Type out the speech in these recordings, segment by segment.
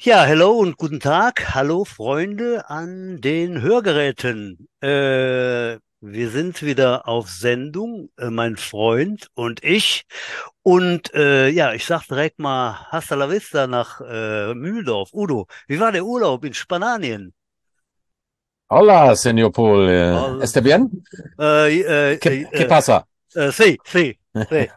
Ja, hello und guten Tag. Hallo Freunde an den Hörgeräten. Wir sind wieder auf Sendung, mein Freund und ich. Und ja, ich sag direkt mal Hasta la vista nach Mühldorf. Udo, wie war der Urlaub in Spanien? Hola, señor Paul. All, ¿Está bien? ¿Qué pasa? sí, sí, sí.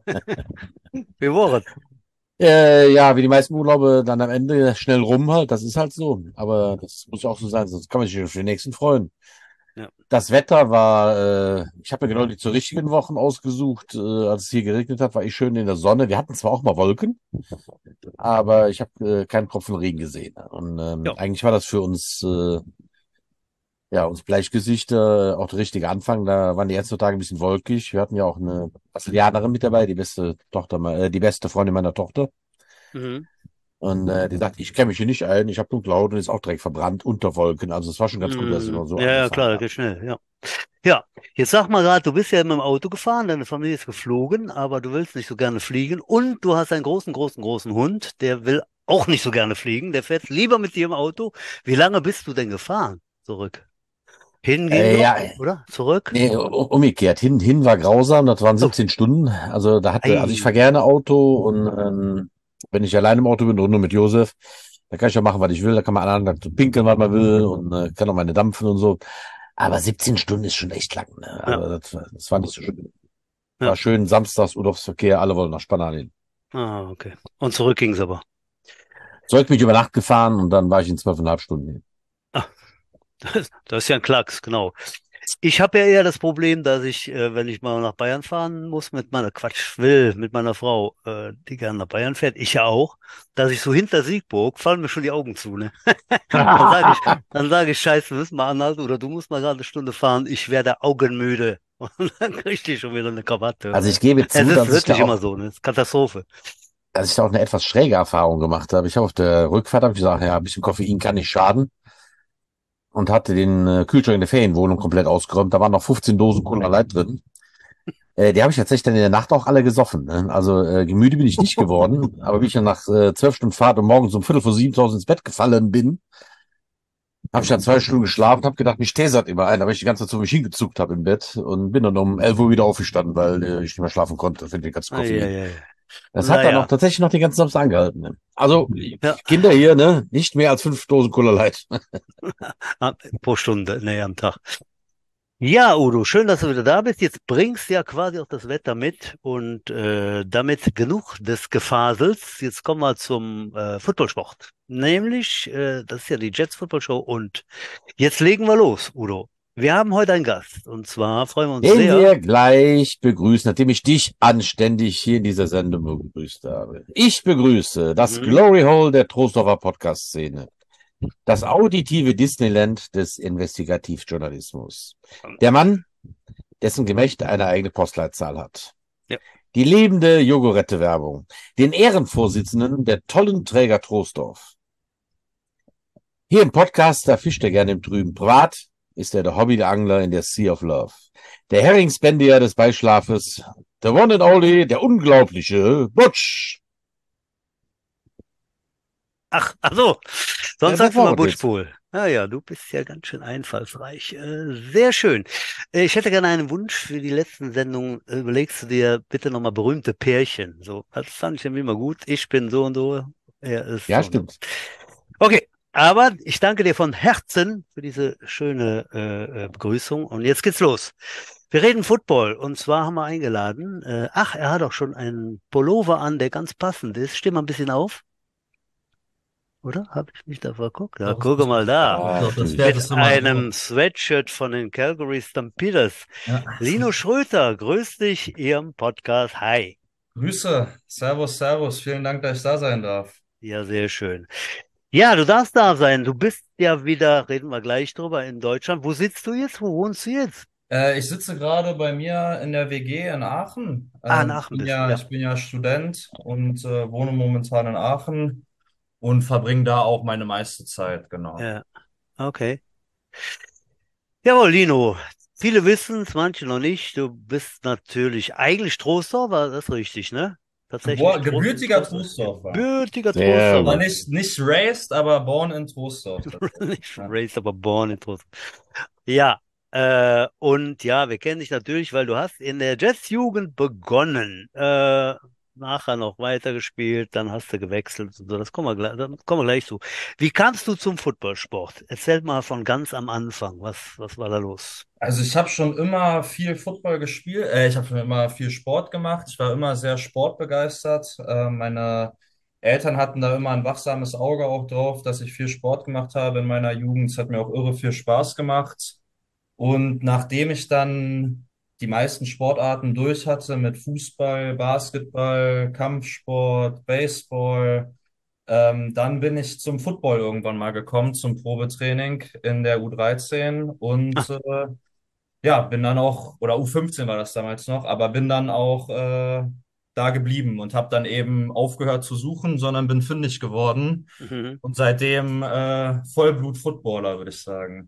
Wie war's? Ja, wie die meisten Urlaube dann am Ende schnell rum halt. Das ist halt so. Aber das muss auch so sein, sonst kann man sich auf den nächsten freuen. Ja. Das Wetter war, ich habe mir genau die zur richtigen Wochen ausgesucht. Als es hier geregnet hat, war ich schön in der Sonne. Wir hatten zwar auch mal Wolken, aber ich habe keinen Tropfen Regen gesehen. Und Ja. eigentlich war das für uns ja, uns Bleichgesichter, auch der richtige Anfang, da waren die ersten Tage ein bisschen wolkig. Wir hatten ja auch eine Brasilianerin mit dabei, die beste Tochter, die beste Freundin meiner Tochter. Mhm. Und die sagt, ich kenne mich hier nicht ein, ich habe dunkle Haut und ist auch direkt verbrannt unter Wolken. Also es war schon ganz gut, dass wir Mhm. mal so Ja, ja, klar, angefangen das haben. geht schnell, ja. Ja, jetzt sag mal gerade, du bist ja mit dem Auto gefahren, deine Familie ist geflogen, aber du willst nicht so gerne fliegen und du hast einen großen, großen, großen Hund, der will auch nicht so gerne fliegen, der fährt lieber mit dir im Auto. Wie lange bist du denn gefahren? Zurück. Hin ging Ja, noch, oder? Zurück? nee, umgekehrt. Hin war grausam, das waren Oh, 17 Stunden. Also ich fahre ei. gerne Auto und wenn ich alleine im Auto bin und nur mit Josef, da kann ich ja machen, was ich will. Da kann man anderen pinkeln, was man will und kann auch meine dampfen und so. Aber 17 Stunden ist schon echt lang. Ne? Ja, Also das war nicht so schön. ja. War schön, samstags Urlaubsverkehr, alle wollen nach Spanien. Ah, okay. Und zurück ging's aber. Zeug mich über Nacht gefahren und dann war ich in 12,5 Stunden hier. Ah, das ist ja ein Klacks, genau. Ich habe ja eher das Problem, dass ich, wenn ich mal nach Bayern fahren muss mit meiner Quatsch will, mit meiner Frau, die gerne nach Bayern fährt, ich ja auch, dass ich so hinter Siegburg fallen mir schon die Augen zu, ne? Dann sage ich, dann sage ich, Scheiße, wir müssen mal anhalten oder du musst mal gerade eine Stunde fahren, ich werde augenmüde. Und dann krieg ich schon wieder eine Krawatte. Also ich gebe Es zu, ist wirklich immer so, ne? Es ist Katastrophe. dass ich da auch eine etwas schräge Erfahrung gemacht habe. Ich habe auf der Rückfahrt hab ich gesagt, ja, ein bisschen Koffein kann nicht schaden und hatte den Kühlschrank in der Ferienwohnung komplett ausgeräumt. Da waren noch 15 Dosen Cola Light drin. Die habe ich tatsächlich dann in der Nacht auch alle gesoffen. Ne? Also müde bin ich nicht geworden, aber wie ich dann nach 12 Stunden Fahrt und morgens um Viertel vor 7 zu Hause ins Bett gefallen bin, habe ich dann 2 Stunden geschlafen, habe gedacht, mich tesert immer ein, aber ich die ganze Zeit so mich hingezuckt habe im Bett und bin dann um 11 Uhr wieder aufgestanden, weil ich nicht mehr schlafen konnte für den ganzen Koffein. Eieiei. Das hat dann auch Naja, tatsächlich noch den ganzen Samstag angehalten. Ne? Also ja, Kinder hier, ne, nicht mehr als 5 Dosen Cola Light. pro Stunde, nee, am Tag. Ja, Udo, schön, dass du wieder da bist. Jetzt bringst ja quasi auch das Wetter mit und damit genug des Gefasels. Jetzt kommen wir zum Footballsport. Nämlich, das ist ja die Jets Football Show und jetzt legen wir los, Udo. Wir haben heute einen Gast und zwar freuen wir uns Den sehr. wir gleich begrüßen, nachdem ich dich anständig hier in dieser Sendung begrüßt habe. Ich begrüße das Mhm. Glory Hole der Trostorfer Podcast-Szene, das auditive Disneyland des Investigativjournalismus. Der Mann, dessen Gemächt eine eigene Postleitzahl hat. Ja. Die lebende Jogurette-Werbung. Den Ehrenvorsitzenden der tollen Träger Troisdorf. Hier im Podcast, da fischt er gerne im Trüben. Privat ist er der Hobbyangler in der Sea of Love. Der Heringspendier des Beischlafes. The one and only, der unglaubliche Butch. Ach so, sonst Sag sagst du mal mal was jetzt. Butchpool. Ah ja, du bist ja ganz schön einfallsreich. Sehr schön. Ich hätte gerne einen Wunsch für die letzten Sendungen. Überlegst du dir bitte nochmal berühmte Pärchen. So, das fand ich irgendwie immer gut. Ich bin so und so, er ist Ja, so und so. stimmt. Okay, aber ich danke dir von Herzen für diese schöne Begrüßung. Und jetzt geht's los. Wir reden Football und zwar haben wir eingeladen. Ach, er hat auch schon einen Pullover an, der ganz passend ist. Steh mal ein bisschen auf. Oder? Habe ich mich da verguckt? Ja, Doch, gucke mal da. Ah, doch, das Pferd natürlich. ist Mit immer so. einem Sweatshirt von den Calgary Stampeders. Ja. Lino Schröter, grüß dich, Ihrem Podcast. Hi. Grüße, Servus, Servus. Vielen Dank, dass ich da sein darf. Ja, sehr schön. Ja, du darfst da sein. Du bist ja wieder, reden wir gleich drüber, in Deutschland. Wo sitzt du jetzt? Wo wohnst du jetzt? Ich sitze gerade bei mir in der WG in Aachen. Ah, in Aachen bist du, ja. Ich bin ja Student und wohne momentan in Aachen und verbringe da auch meine meiste Zeit, genau. Ja, okay. Jawohl, Lino. Viele wissen es, manche noch nicht. Du bist natürlich eigentlich Trostorf, war das richtig, ne? tatsächlich. Gebürtiger Troisdorfer. Gebürtiger Sehr Aber Trostdorfer. gut. nicht raised, aber born in Troisdorf tatsächlich. Nicht Ja. raised, aber born in Trostdorf. Ja, und ja, wir kennen dich natürlich, weil du hast in der Jazzjugend begonnen, nachher noch weitergespielt, dann hast du gewechselt und so. Das kommen wir gleich zu. Wie kamst du zum Footballsport? Erzähl mal von ganz am Anfang. Was war da los? Also ich habe schon immer viel Football gespielt, ich habe schon immer viel Sport gemacht. Ich war immer sehr sportbegeistert. Meine Eltern hatten da immer ein wachsames Auge auch drauf, dass ich viel Sport gemacht habe in meiner Jugend. Es hat mir auch irre viel Spaß gemacht. Und nachdem ich dann die meisten Sportarten durch hatte mit Fußball, Basketball, Kampfsport, Baseball, dann bin ich zum Football irgendwann mal gekommen, zum Probetraining in der U13 Ah, und ja, bin dann auch, oder U15 war das damals noch, aber bin dann auch da geblieben und habe dann eben aufgehört zu suchen, sondern bin fündig geworden mhm. und seitdem Vollblut-Footballer, würde ich sagen.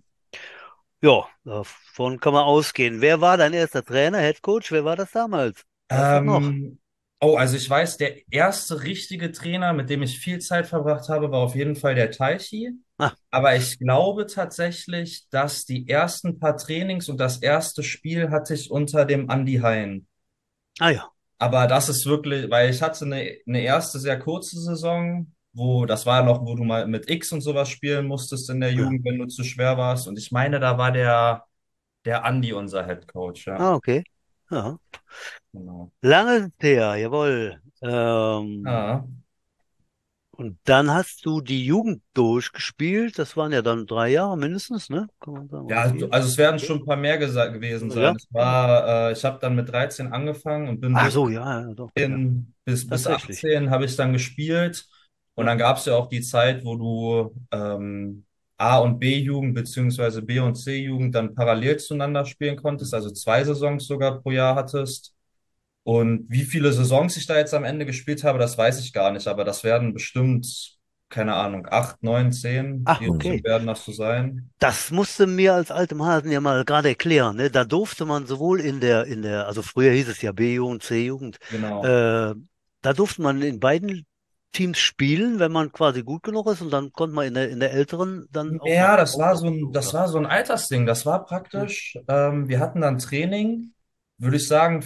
Ja, davon kann man ausgehen. Wer war dein erster Trainer, Headcoach? Wer war das damals? Weißt du das noch? Ähm, oh, also ich weiß, der erste richtige Trainer, mit dem ich viel Zeit verbracht habe, war auf jeden Fall der Teichi. Ah, Aber ich glaube tatsächlich, dass die ersten paar Trainings und das erste Spiel hatte ich unter dem Andi Hein. ah ja. Aber das ist wirklich, weil ich hatte eine erste sehr kurze Saison, wo, das war noch, wo du mal mit X und sowas spielen musstest in der Ja. Jugend, wenn du zu schwer warst. Und ich meine, da war der Andi unser Head Coach, ja. Ah, okay. Ja. Genau. Lange ist her, jawohl. Ja. Und dann hast du die Jugend durchgespielt. Das waren ja dann 3 Jahre mindestens, ne? Kann man sagen, Ja, oder vier? also es werden Ja, schon ein paar mehr gewesen sein. ja. Es war, ich habe dann mit 13 angefangen und bin Ach bis so, ja, ja, doch, ja. bis Tatsächlich. 18 habe ich dann gespielt. Und Ja. dann gab es ja auch die Zeit, wo du A- und B-Jugend beziehungsweise B- und C-Jugend dann parallel zueinander spielen konntest, also 2 Saisons sogar pro Jahr hattest. Und wie viele Saisons ich da jetzt am Ende gespielt habe, das weiß ich gar nicht, aber das werden bestimmt, keine Ahnung, 8, 9, 10, Ach, die Mhm. okay. werden das so sein. Das musste mir als altem Hasen ja mal gerade erklären, ne? Da durfte man sowohl also früher hieß es ja B-Jugend, C-Jugend, Genau. äh, da durfte man in beiden Teams spielen, wenn man quasi gut genug ist, und dann konnte man in der älteren dann auch Ja, noch das war so auflaufen, ein, das oder? war so ein Altersding. Das war Ja. praktisch, wir hatten dann Training, würde ich sagen,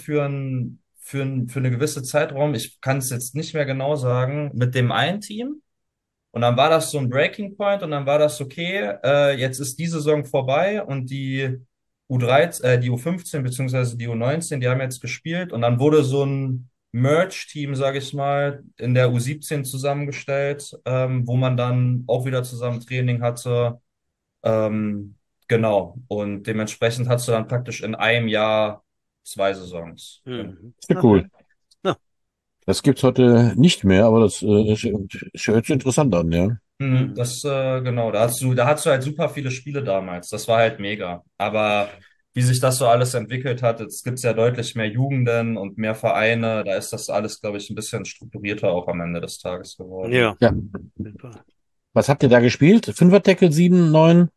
für eine gewisse Zeitraum. Ich kann es jetzt nicht mehr genau sagen, mit dem einen Team. Und dann war das so ein Breaking Point und dann war das okay, jetzt ist die Saison vorbei und die U13, die U15 beziehungsweise die U19, die haben jetzt gespielt und dann wurde so ein Merge-Team, sage ich mal, in der U17 zusammengestellt, wo man dann auch wieder zusammen Training hatte. Ähm, genau. Und dementsprechend hast du dann praktisch in einem Jahr 2 Saisons. Genau. Mhm. Sehr Okay. cool. Ja. Das gibt's heute nicht mehr, aber das hört sich interessant an, ja. Mhm, Mhm. genau, da hast du halt super viele Spiele damals. Das war halt mega. Aber wie sich das so alles entwickelt hat, jetzt gibt's ja deutlich mehr Jugenden und mehr Vereine. Da ist das alles, glaube ich, ein bisschen strukturierter auch am Ende des Tages geworden. Ja. Ja. Auf jeden Fall. Was habt ihr da gespielt? Fünferdeckel, 7, 9?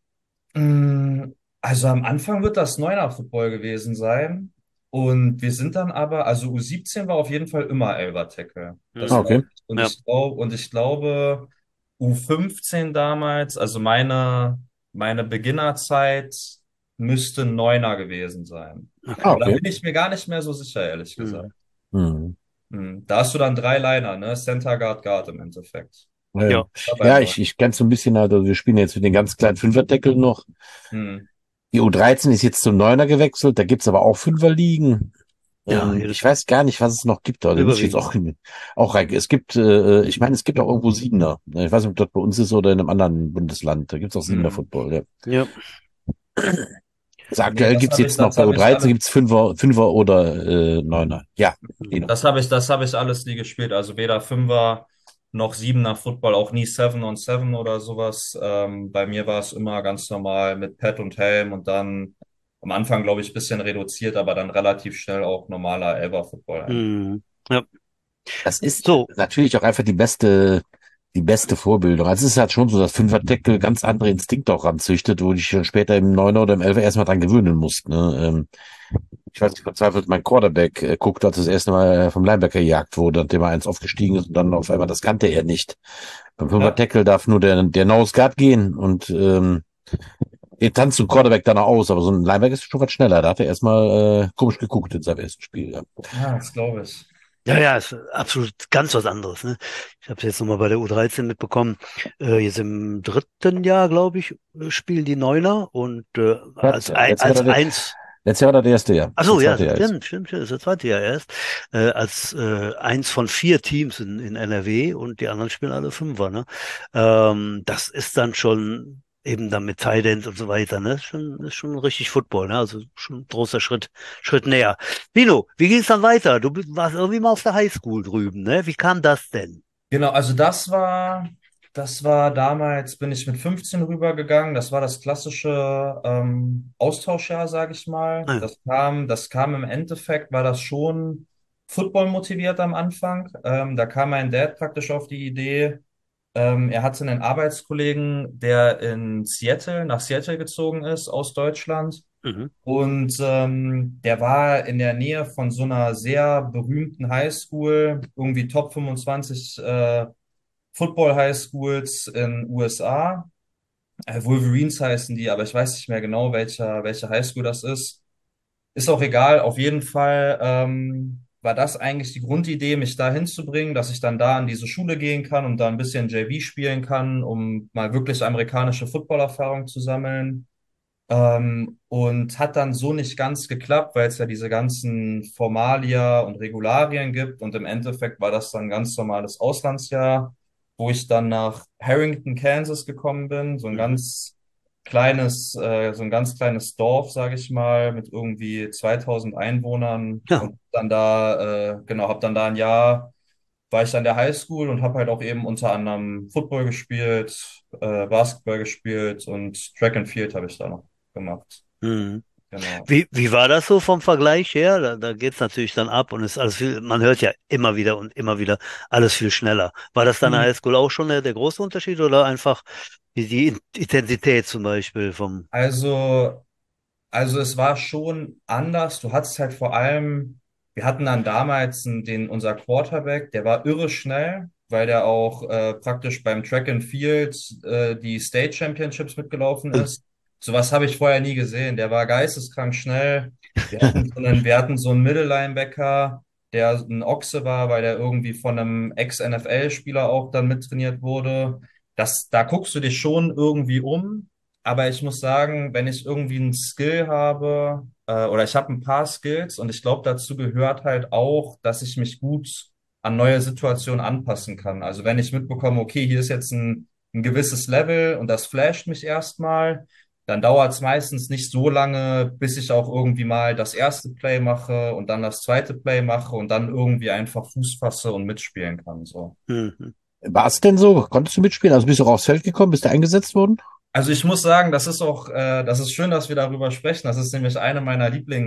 Also am Anfang wird das Neuner-Football gewesen sein. Und wir sind dann aber, also U17 war auf jeden Fall immer Elfer-Tackle. Ah, Das Mhm. weiß okay. ich. Und Ja. ich glaube, U15 damals, also meine Beginnerzeit, müsste Neuner gewesen sein. Ah, Okay. Aber da okay. bin ich mir gar nicht mehr so sicher, ehrlich gesagt. Mhm. Mhm. Da hast du dann 3 Liner, ne? Center Guard Guard im Endeffekt. Ja, ja. Ja. Dabei Ja, neu. ich kenne so ein bisschen halt, also wir spielen jetzt mit den ganz kleinen Fünferdeckel noch. Hm. Die U13 ist jetzt zum Neuner gewechselt, da gibt's aber auch Fünferligen. Ja, Ich weiß gar nicht, was es noch gibt, aber da muss ich jetzt überwiegend. auch rein. Es gibt, ich meine, es gibt auch irgendwo Siebener. Ich weiß nicht, ob das bei uns ist oder in einem anderen Bundesland. Da gibt's auch Siebener Hm. Football, ja. Ja. Also Nee, aktuell gibt's jetzt noch das bei habe ich U13 alles. gibt's Fünfer oder Neuner. Ja, Mhm. genau. Das habe ich alles nie gespielt. Also weder Fünfer noch Siebener Football, auch nie 7 on 7 oder sowas. Bei mir war es immer ganz normal mit Pad und Helm und dann am Anfang, glaube ich, ein bisschen reduziert, aber dann relativ schnell auch normaler Elfer Football eigentlich. Mhm. Ja. Das ist So. natürlich auch einfach die beste die beste Vorbildung. Also es ist halt schon so, dass Fünfer-Tackle ganz andere Instinkte auch ranzüchtet, wo du dich dann später im Neuner oder im Elfer erstmal dran gewöhnen musst. Ne? Ich weiß nicht, verzweifelt mein Quarterback guckt, als das erste Mal vom Linebacker gejagt wurde, nachdem er eins aufgestiegen ist und dann auf einmal, das kannte er nicht. Beim Ja. Fünfer-Tackle darf nur der Nose Guard gehen und er tanzt zum Quarterback dann auch aus, aber so ein Linebacker ist schon was schneller. Da hat er erstmal komisch geguckt in seinem ersten Spiel. Ja. Ja, das glaube ich. Ja, ja, ist absolut ganz was anderes, ne? Ich habe es jetzt nochmal bei der U13 mitbekommen. Jetzt im dritten Jahr, glaube ich, spielen die Neuner und Letztes als Jahr, eins. letztes Jahr war das erste Jahr. Ach Das so, ja, zweite Jahr ist. stimmt, das ist das zweite Jahr erst. Als eins von vier Teams in NRW und die anderen spielen alle Fünfer, ne? Das ist dann schon eben dann mit Tight End und so weiter, ne? Ist schon richtig Football, ne? Also schon ein großer Schritt näher. Nino, wie ging es dann weiter? Warst irgendwie mal auf der Highschool drüben, ne? Wie kam das denn? Genau, also das war damals, bin ich mit 15 rübergegangen. Das war das klassische Austauschjahr, sage ich mal. Ah ja. Das kam im Endeffekt, war das schon Football motiviert am Anfang. Da kam mein Dad praktisch auf die Idee. Er hatte einen Arbeitskollegen, der nach Seattle gezogen ist aus Deutschland. Mhm. Und der war in der Nähe von so einer sehr berühmten Highschool, irgendwie Top 25 Football Highschools in USA. Wolverines heißen die, aber ich weiß nicht mehr genau, welche Highschool das ist. Ist auch egal. Auf jeden Fall war das eigentlich die Grundidee, mich da hinzubringen, dass ich dann da an diese Schule gehen kann und da ein bisschen JV spielen kann, um mal wirklich amerikanische Footballerfahrung zu sammeln. Und hat dann so nicht ganz geklappt, weil es ja diese ganzen Formalia und Regularien gibt. Und im Endeffekt war das dann ein ganz normales Auslandsjahr, wo ich dann nach Harrington, Kansas gekommen bin. Mhm. So ein ganz kleines Dorf, sage ich mal, mit irgendwie 2000 Einwohnern. Ja. Und dann da, genau, habe dann da ein Jahr, war ich an der Highschool und habe halt auch eben unter anderem Football gespielt, Basketball gespielt und Track and Field habe ich da noch gemacht. Mhm. Genau. Wie war das so vom Vergleich her? Da geht's natürlich dann ab und ist alles viel, man hört ja immer wieder und immer wieder alles viel schneller. War das dann in der Hm. Highschool auch schon der große Unterschied oder einfach die Intensität zum Beispiel vom, Also, also es war schon anders. Du hattest halt vor allem, wir hatten dann damals unser Quarterback, der war irre schnell, weil der auch praktisch beim Track and Field die State Championships mitgelaufen ist. Sowas habe ich vorher nie gesehen. Der war geisteskrank schnell. Wir hatten so einen Middle-Linebacker, der ein Ochse war, weil der irgendwie von einem Ex-NFL-Spieler auch dann mittrainiert wurde. Da guckst du dich schon irgendwie um. Aber ich muss sagen, wenn ich irgendwie einen Skill habe, oder ich habe ein paar Skills und ich glaube, dazu gehört halt auch, dass ich mich gut an neue Situationen anpassen kann. Also wenn ich mitbekomme, okay, hier ist jetzt ein gewisses Level und das flasht mich erstmal, dann dauert es meistens nicht so lange, bis ich auch irgendwie mal das erste Play mache und dann das zweite Play mache und dann irgendwie einfach Fuß fasse und mitspielen kann. So. mhm. War es denn so? Konntest du mitspielen? Also bist du auch aufs Feld gekommen? Bist du eingesetzt worden? Also ich muss sagen, das ist schön, dass wir darüber sprechen. Das ist nämlich eine meiner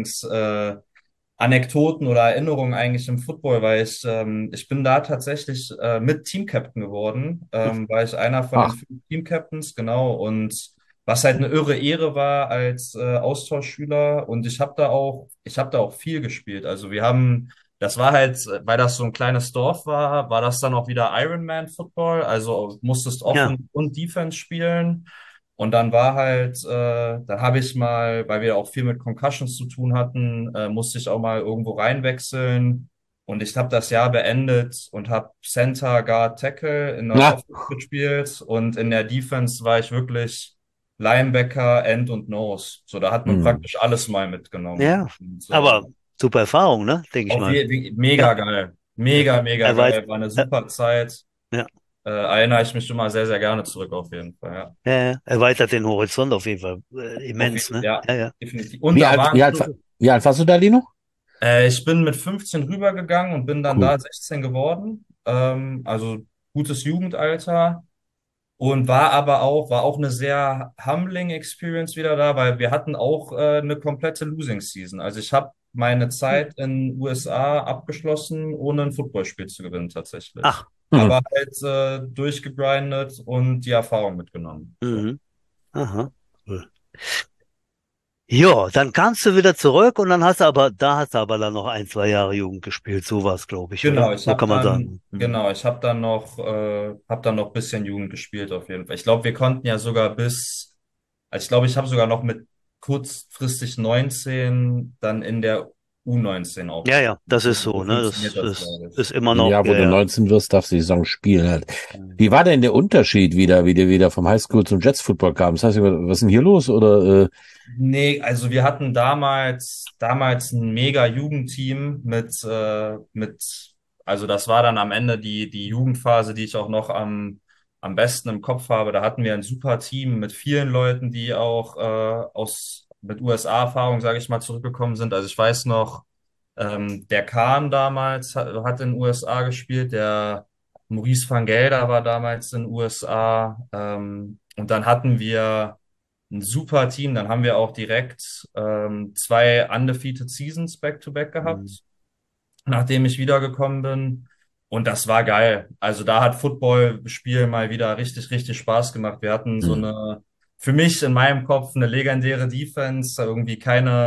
Anekdoten oder Erinnerungen eigentlich im Football, weil ich bin da tatsächlich mit Team-Captain geworden, war ich einer von den Ach, 5 Team-Captains, genau, und was halt eine irre Ehre war als Austauschschüler und ich habe da auch viel gespielt. Also das war halt, weil das so ein kleines Dorf war, war das dann auch wieder Ironman-Football, also musstest Ja. Offen- und Defense spielen. Und dann war halt, dann habe ich mal, weil wir auch viel mit Concussions zu tun hatten, musste ich auch mal irgendwo reinwechseln. Und ich habe das Jahr beendet und habe Center, Guard, Tackle in der na, Offense gespielt. Und in der Defense war ich wirklich Linebacker, End und Nose. So, da hat man hm. praktisch alles mal mitgenommen. Ja. Und, Aber super Erfahrung, ne? Denke ich mal. Ja, mega geil. ja. Mega Erweit geil. War eine äh, super Zeit. ja. Erinnere ich mich immer sehr, sehr gerne zurück auf jeden Fall. Ja. Erweitert den Horizont auf jeden Fall. Immens, ne? Ja, Ja, ja. definitiv. Und da Wie alt warst du da, Lino? ich bin mit 15 rübergegangen und bin dann Cool. da 16 geworden. Also gutes Jugendalter. Und war auch eine sehr humbling Experience wieder da, weil wir hatten auch eine komplette Losing Season. Also ich habe meine Hm. Zeit in USA abgeschlossen, ohne ein Footballspiel zu gewinnen, Ach, tatsächlich. Mhm. aber halt durchgegrindet und die Erfahrung mitgenommen. So. Mhm. Aha. Cool. Ja, dann kamst du wieder zurück und dann da hast du aber dann noch ein, zwei Jahre Jugend gespielt. So war es, glaube ich, oder? Genau, So kann man sagen. Mhm. ich habe dann noch ein bisschen Jugend gespielt auf jeden Fall. Ich glaube, wir konnten ja sogar also ich glaube, ich habe sogar noch mit kurzfristig 19 dann in der U19 auch Ja, ja, gespielt. das ist So so, ne? funktioniert das, glaube Ist ich. immer noch, Ja, wo ja, du ja. 19 wirst, darfst du die Saison spielen halt. Mhm. Wie war denn der Unterschied wieder, wie du wieder vom Highschool zum Jets Football kam? Das heißt, was ist denn hier los? Oder Nee, also wir hatten damals ein mega Jugendteam also das war dann am Ende die Jugendphase, die ich auch noch am besten im Kopf habe. Da hatten wir ein super Team mit vielen Leuten, die auch mit USA-Erfahrung, sage ich mal, zurückgekommen sind. Also ich weiß noch, der Kahn damals hat in den USA gespielt, der Maurice van Gelder war damals in den USA. Und dann hatten wir ein super Team. Dann haben wir auch direkt zwei undefeated Seasons back-to-back Mhm. gehabt, nachdem ich wiedergekommen bin. Und das war geil. Also da hat Football-Spiel mal wieder richtig, richtig Spaß gemacht. Wir hatten hm. für mich in meinem Kopf eine legendäre Defense, irgendwie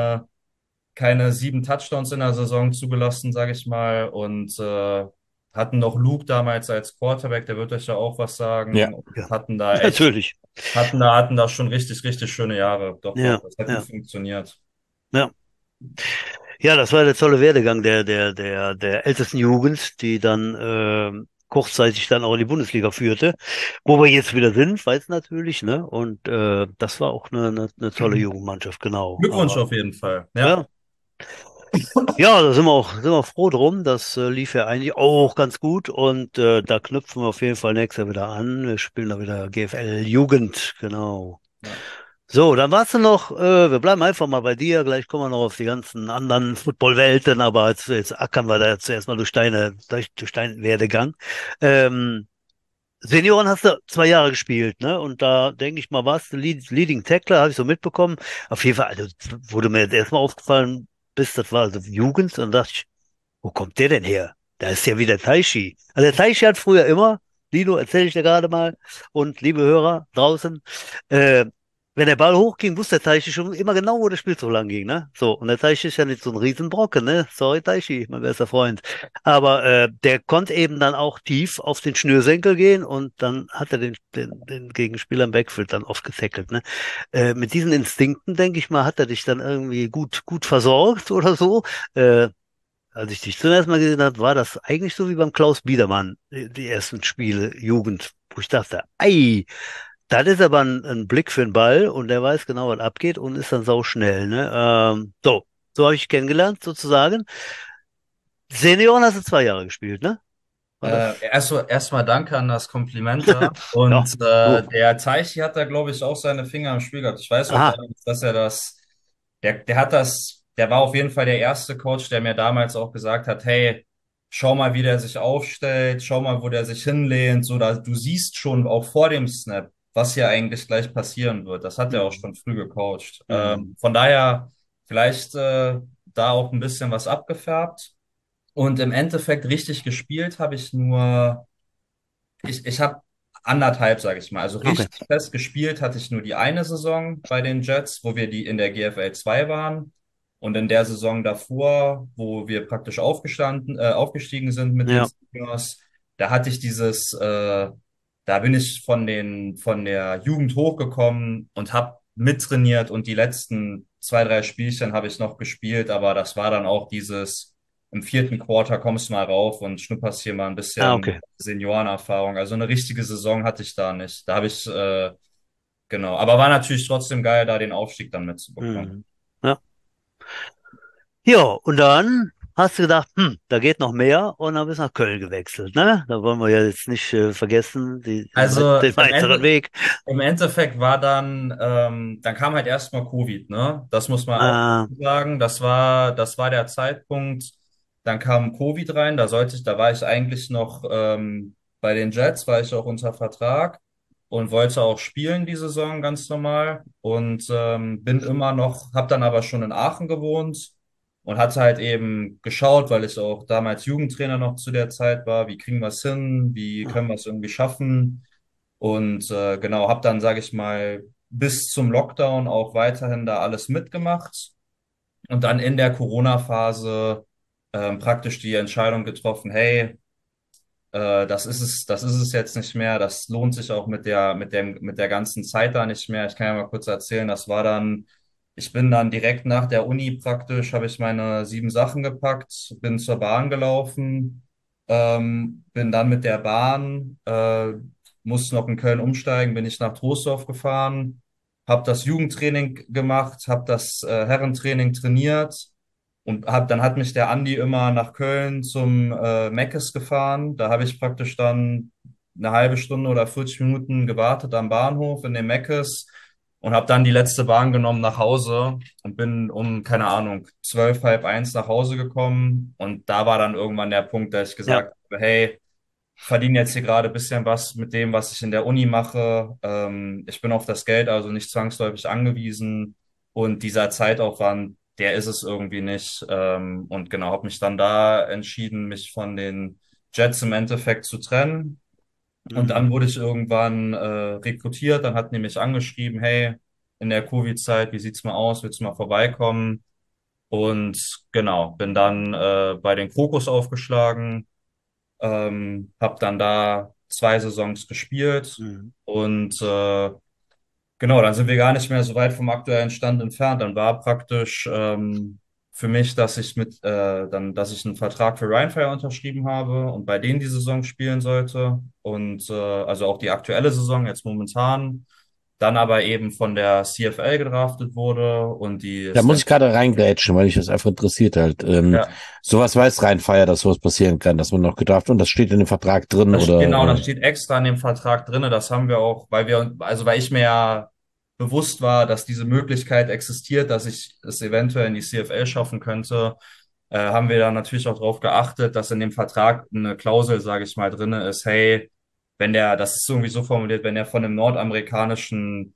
keine 7 Touchdowns in der Saison zugelassen, sage ich mal. Und hatten noch Luke damals als Quarterback, der wird euch ja auch was Ja. sagen. Und Ja, natürlich. hatten da schon richtig, richtig schöne Jahre. Doch, doch, Ja, das hat gut ja, funktioniert. ja. Ja, das war der tolle Werdegang der ältesten Jugend, die dann kurzzeitig dann auch in die Bundesliga führte. Wo wir jetzt wieder sind, weiß natürlich, ne? Und das war auch eine tolle Jugendmannschaft, genau. Glückwunsch Aber auf jeden Fall. Ja. ja, ja, da sind wir auch froh drum. Das lief ja eigentlich auch ganz gut und da knüpfen wir auf jeden Fall nächstes Jahr wieder an. Wir spielen da wieder GFL Jugend, genau. Ja. So, dann warst du noch, wir bleiben einfach mal bei dir, gleich kommen wir noch auf die ganzen anderen Footballwelten, aber jetzt ackern wir da zuerst mal durch deinen Werdegang. Ähm, Senioren hast du 2 Jahre gespielt, ne? Und da denke ich mal, warst du Leading Tackler, habe ich so mitbekommen. Auf jeden Fall, also, wo du mir jetzt erstmal aufgefallen bist, das war also Jugend, und dachte ich, wo kommt der denn her? Da ist ja wieder Taishi. Also der Taishi hat früher immer, Lino, erzähle ich dir gerade mal, und liebe Hörer draußen, äh, wenn der Ball hochging, wusste der Taishi schon immer genau, wo der Spielzug lang ging, ne? So, und der Taishi ist ja nicht so ein Riesenbrocken, ne? Sorry, Taishi, mein bester Freund. Aber der konnte eben dann auch tief auf den Schnürsenkel gehen und dann hat er den Gegenspieler im Backfield dann oft getackelt, ne? Mit diesen Instinkten, denke ich mal, hat er dich dann irgendwie gut versorgt oder so. Äh, Als ich dich zum ersten Mal gesehen habe, war das eigentlich so wie beim Klaus Biedermann, die ersten Spiele, Jugend, wo ich dachte, ei, das ist aber ein Blick für den Ball und der weiß genau, was abgeht und ist dann sauschnell, ne? So habe ich dich kennengelernt, sozusagen. Senioren hast du 2 Jahre gespielt, ne? War das? Erstmal danke an das Kompliment da. Ja, Und so. der Teichi hat da, glaube ich, auch seine Finger im Spiel gehabt. Ich weiß auch Aha. damals, dass er der war auf jeden Fall der erste Coach, der mir damals auch gesagt hat, hey, schau mal, wie der sich aufstellt, schau mal, wo der sich hinlehnt, so, du siehst schon auch vor dem Snap, was hier eigentlich gleich passieren wird. Das hat er auch Mhm. schon früh gecoacht. Mhm. Von daher vielleicht da auch ein bisschen was abgefärbt. Und im Endeffekt richtig gespielt habe ich ich habe anderthalb, sage ich mal. Also Okay. richtig fest gespielt hatte ich nur die eine Saison bei den Jets, wo wir die in der GFL 2 waren. Und in der Saison davor, wo wir praktisch aufgestiegen sind mit den Ja. Seniors, da hatte ich da bin ich von der Jugend hochgekommen und habe mittrainiert und die letzten 2, 3 Spielchen habe ich noch gespielt, aber das war dann auch im vierten Quarter kommst du mal rauf und schnupperst hier mal ein Ah, bisschen okay. Seniorenerfahrung. Also eine richtige Saison hatte ich da nicht. Da habe ich, genau. Aber war natürlich trotzdem geil, da den Aufstieg dann mitzubekommen. Mhm. Ja. Ja, und dann hast du gedacht, da geht noch mehr und dann bist du nach Köln gewechselt, ne? Da wollen wir ja jetzt nicht vergessen, Also den weiteren Weg. im Endeffekt war dann kam halt erstmal Covid, ne? Das muss man auch Äh, sagen. Das war der Zeitpunkt. Dann kam Covid rein. Da war ich eigentlich noch bei den Jets, war ich auch unter Vertrag und wollte auch spielen die Saison ganz normal und bin immer noch, habe dann aber schon in Aachen gewohnt und hatte halt eben geschaut, weil ich auch damals Jugendtrainer noch zu der Zeit war, wie kriegen wir es hin, wie können wir es irgendwie schaffen. Und genau, habe dann, sage ich mal, bis zum Lockdown auch weiterhin da alles mitgemacht und dann in der Corona-Phase praktisch die Entscheidung getroffen, hey, das ist es jetzt nicht mehr. Das lohnt sich auch mit der ganzen Zeit da nicht mehr. Ich kann ja mal kurz erzählen, ich bin dann direkt nach der Uni praktisch, habe ich meine 7 Sachen gepackt, bin zur Bahn gelaufen, bin dann mit der Bahn, musste noch in Köln umsteigen, bin ich nach Troisdorf gefahren, habe das Jugendtraining gemacht, habe das Herrentraining trainiert und dann hat mich der Andi immer nach Köln zum Meckes gefahren. Da habe ich praktisch dann eine halbe Stunde oder 40 Minuten gewartet am Bahnhof in dem Meckes und habe dann die letzte Bahn genommen nach Hause und bin um, keine Ahnung, 12, halb eins nach Hause gekommen. Und da war dann irgendwann der Punkt, dass ich Ja. gesagt habe, hey, ich verdiene jetzt hier gerade ein bisschen was mit dem, was ich in der Uni mache. Ich bin auf das Geld also nicht zwangsläufig angewiesen und dieser Zeitaufwand, der ist es irgendwie nicht. Und genau, habe mich dann da entschieden, mich von den Jets im Endeffekt zu trennen. Und Mhm. dann wurde ich irgendwann rekrutiert, dann hat die mich angeschrieben, hey, in der Covid-Zeit, wie sieht's mal aus, willst du mal vorbeikommen? Und genau, bin dann bei den Krokus aufgeschlagen, habe dann da 2 Saisons gespielt Mhm. und genau, dann sind wir gar nicht mehr so weit vom aktuellen Stand entfernt. Dann war praktisch für mich, dass ich einen Vertrag für Rheinfire unterschrieben habe und bei denen die Saison spielen sollte. Und also auch die aktuelle Saison jetzt momentan. Dann aber eben von der CFL gedraftet wurde und die Da muss ich Stand. gerade reingrätschen, weil mich das einfach interessiert halt. Ja. Sowas weiß Rhein-Fire, dass sowas passieren kann, dass man noch gedraft und das steht in dem Vertrag drin Genau, oder das steht extra in dem Vertrag drinne. Das haben wir auch, weil ich mir ja bewusst war, dass diese Möglichkeit existiert, dass ich es eventuell in die CFL schaffen könnte, haben wir dann natürlich auch darauf geachtet, dass in dem Vertrag eine Klausel, sage ich mal, drinne ist, hey, das ist irgendwie so formuliert, wenn er von einem nordamerikanischen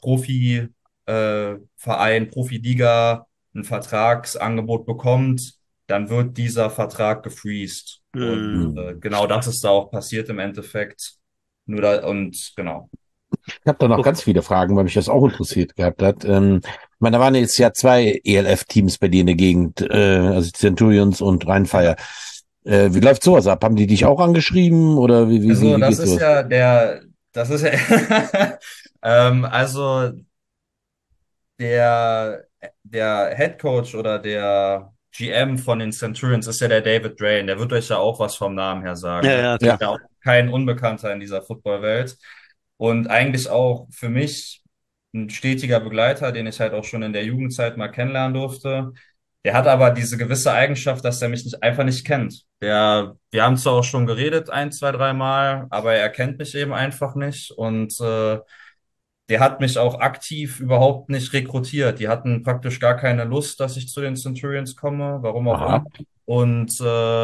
Verein, Profiliga ein Vertragsangebot bekommt, dann wird dieser Vertrag gefreezed. Und Mhm. hm. genau das ist da auch passiert im Endeffekt. Und genau. Ich habe da noch Okay. ganz viele Fragen, weil mich das auch interessiert gehabt hat. Ich meine, da waren jetzt ja 2 ELF-Teams bei dir in der Gegend, also Centurions und Rhein-Fire. Genau. Wie läuft sowas ab? Haben die dich auch angeschriad oder Also wie geht sowas? das ist ja, also der Head Coach oder der GM von den Centurions ist ja der David Drain. Der wird euch ja auch was vom Namen her sagen. Ja, Ne? ja, Ja, klar. Ja auch kein Unbekannter in dieser Footballwelt. Und eigentlich auch für mich ein stetiger Begleiter, den ich halt auch schon in der Jugendzeit mal kennenlernen durfte. Der hat aber diese gewisse Eigenschaft, dass er mich einfach nicht kennt. Wir haben zwar auch schon geredet, 1, 2, 3 Mal, aber er kennt mich eben einfach nicht. Und der hat mich auch aktiv überhaupt nicht rekrutiert. Die hatten praktisch gar keine Lust, dass ich zu den Centurions komme, warum auch immer. aha. Und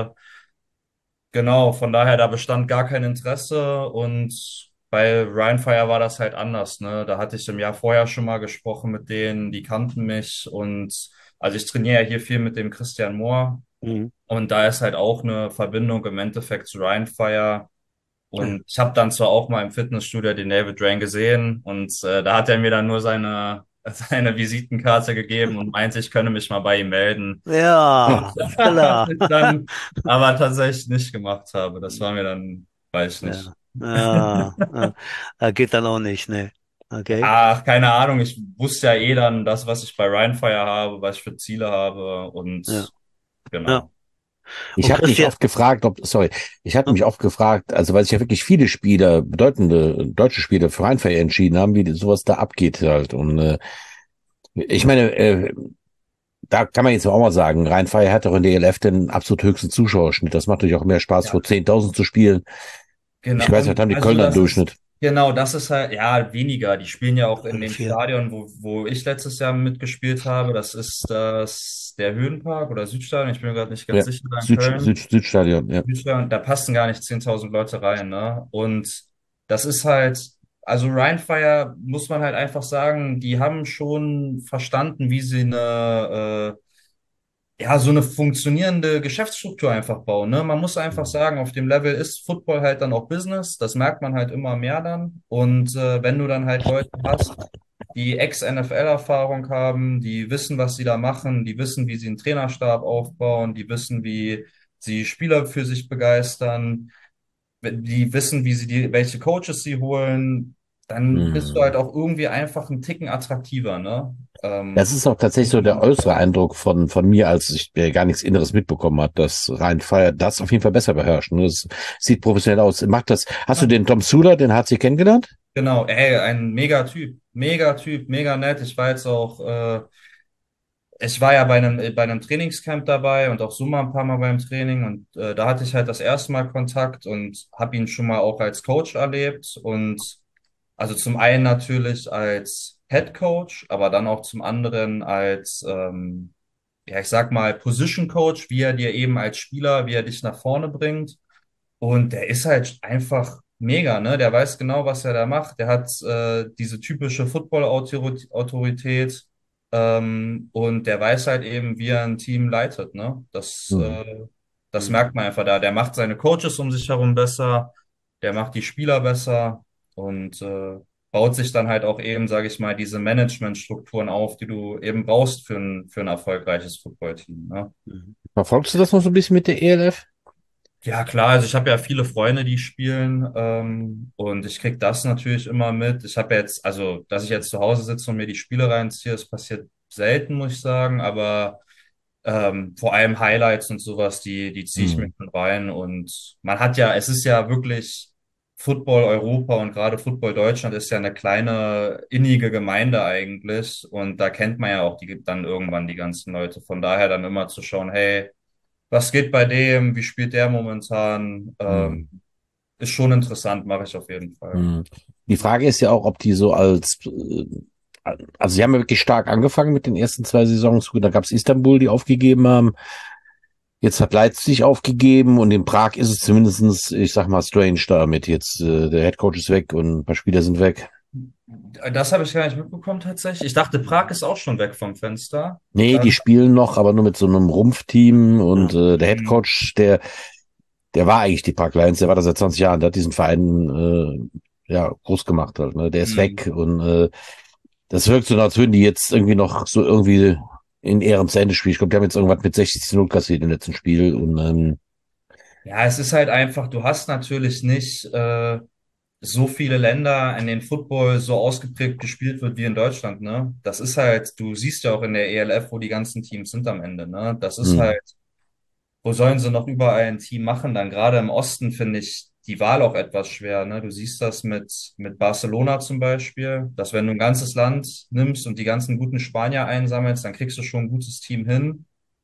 genau, von daher, da bestand gar kein Interesse. Und bei Rheinfire war das halt anders, ne? Da hatte ich im Jahr vorher schon mal gesprochen mit denen, die kannten mich. Und also ich trainiere ja hier viel mit dem Christian Mohr. Mhm. Und da ist halt auch eine Verbindung im Endeffekt zu Rheinfire. Ja. Und ich habe dann zwar auch mal im Fitnessstudio den David Drain gesehen und da hat er mir dann nur seine Visitenkarte gegeben und meinte, ich könne mich mal bei ihm melden. Ja, Ah, klar. Was ich dann aber tatsächlich nicht gemacht habe. Das war mir dann, weiß ich nicht. Ja, ja, ja. Geht dann auch nicht, ne? Okay. Ach, keine Ahnung. Ich wusste ja eh dann das, was ich bei Rheinfire habe, was ich für Ziele habe Ja, und ja. genau. ich Und habe mich Christian, oft gefragt, ich hatte hm? mich oft gefragt, also weil sich ja wirklich viele Spieler, bedeutende deutsche Spieler für Rhein-Fire entschieden haben, wie sowas da abgeht halt. Und ich meine, da kann man jetzt auch mal sagen, Rhein-Fire hat doch in der ELF den absolut höchsten Zuschauerschnitt. Das macht natürlich auch mehr Spaß, vor Ja. 10.000 zu spielen. Ich Genau, weiß, was und haben die also Kölner im Durchschnitt? das ist halt, ja, weniger. Die spielen ja auch in dem 4. Stadion, wo ich letztes Jahr mitgespielt habe. Das ist der Höhenpark oder Südstadion, ich bin mir gerade nicht ganz Ja, sicher, da in Köln. Südstadion, ja. Südstadion, da passen gar nicht 10.000 Leute rein, ne? Und das ist halt, also Rheinfire muss man halt einfach sagen, die haben schon verstanden, ja, so eine funktionierende Geschäftsstruktur einfach bauen, ne? Man muss einfach Mhm. sagen, auf dem Level ist Football halt dann auch Business. Das merkt man halt immer mehr dann. Und wenn du dann halt Leute hast, die Ex-NFL-Erfahrung haben, die wissen, was sie da machen, die wissen, wie sie einen Trainerstab aufbauen, die wissen, wie sie Spieler für sich begeistern, die wissen, welche Coaches sie holen, dann bist du halt Mhm. auch irgendwie einfach einen Ticken attraktiver, ne? Das ist auch tatsächlich so der äußere Eindruck von mir, als ich der gar nichts Inneres mitbekommen hat, dass Rhein Fire das auf jeden Fall besser beherrscht. Ne? Das sieht professionell aus. Macht das, hast du den Tom Sula, den HC kennengelernt? Genau, ey, ein mega Typ, mega nett. Ich war ja bei einem Trainingscamp dabei und auch Summa ein paar Mal beim Training und da hatte ich halt das erste Mal Kontakt und habe ihn schon mal auch als Coach erlebt und also zum einen natürlich als Head Coach, aber dann auch zum anderen als, ja, ich sag mal, Position Coach, wie er dir eben als Spieler, wie er dich nach vorne bringt. Und der ist halt einfach mega, ne? Der weiß genau, was er da macht. Der hat diese typische Football-Autorität und der weiß halt eben, wie er ein Team leitet, ne? Mhm. Das Mhm. merkt man einfach da. Der macht seine Coaches um sich herum besser, der macht die Spieler besser und baut sich dann halt auch eben, sage ich mal, diese Managementstrukturen auf, die du eben brauchst für ein erfolgreiches Footballteam, ne? Mhm. Verfolgst du das noch so ein bisschen mit der ELF? Ja, klar, also ich habe ja viele Freunde, die spielen und ich krieg das natürlich immer mit. Ich habe jetzt, also dass ich jetzt zu Hause sitze und mir die Spiele reinziehe, das passiert selten, muss ich sagen, aber vor allem Highlights und sowas, die ziehe ich mir Mhm. schon rein und man hat ja, es ist ja wirklich Football Europa und gerade Football Deutschland ist ja eine kleine innige Gemeinde eigentlich und da kennt man ja auch dann irgendwann die ganzen Leute. Von daher dann immer zu schauen, hey, was geht bei dem? Wie spielt der momentan? Mhm. Ist schon interessant, mache ich auf jeden Fall. Mhm. Die Frage ist ja auch, ob die so also sie haben ja wirklich stark angefangen mit den ersten zwei Saisons. Gut, da gab es Istanbul, die aufgegeben haben. Jetzt hat Leipzig aufgegeben und in Prag ist es zumindestens, ich sag mal, strange damit. Jetzt der Headcoach ist weg und ein paar Spieler sind weg. Das habe ich gar nicht mitbekommen tatsächlich. Ich dachte, Prag ist auch schon weg vom Fenster. Nee, Da, die spielen noch, aber nur mit so einem Rumpfteam und Ja. der hm, Headcoach, der war eigentlich die Park Lions, der war da seit 20 Jahren, der hat diesen Verein ja groß gemacht halt, ne? Der ist hm. weg und das wirkt so, als würden die jetzt irgendwie noch so irgendwie in Ehren zu Ende spielen. Ich glaube, die haben jetzt irgendwas mit 60-0 kassiert im letzten Spiel und Ja, es ist halt einfach, du hast natürlich nicht so viele Länder, in denen Football so ausgeprägt gespielt wird wie in Deutschland, ne? Das ist halt, du siehst ja auch in der ELF, wo die ganzen Teams sind am Ende, ne? Das ist hm, halt, wo sollen sie noch überall ein Team machen? Dann gerade im Osten finde ich die Wahl auch etwas schwer. Ne? Du siehst das mit Barcelona zum Beispiel, dass wenn du ein ganzes Land nimmst und die ganzen guten Spanier einsammelst, dann kriegst du schon ein gutes Team hin.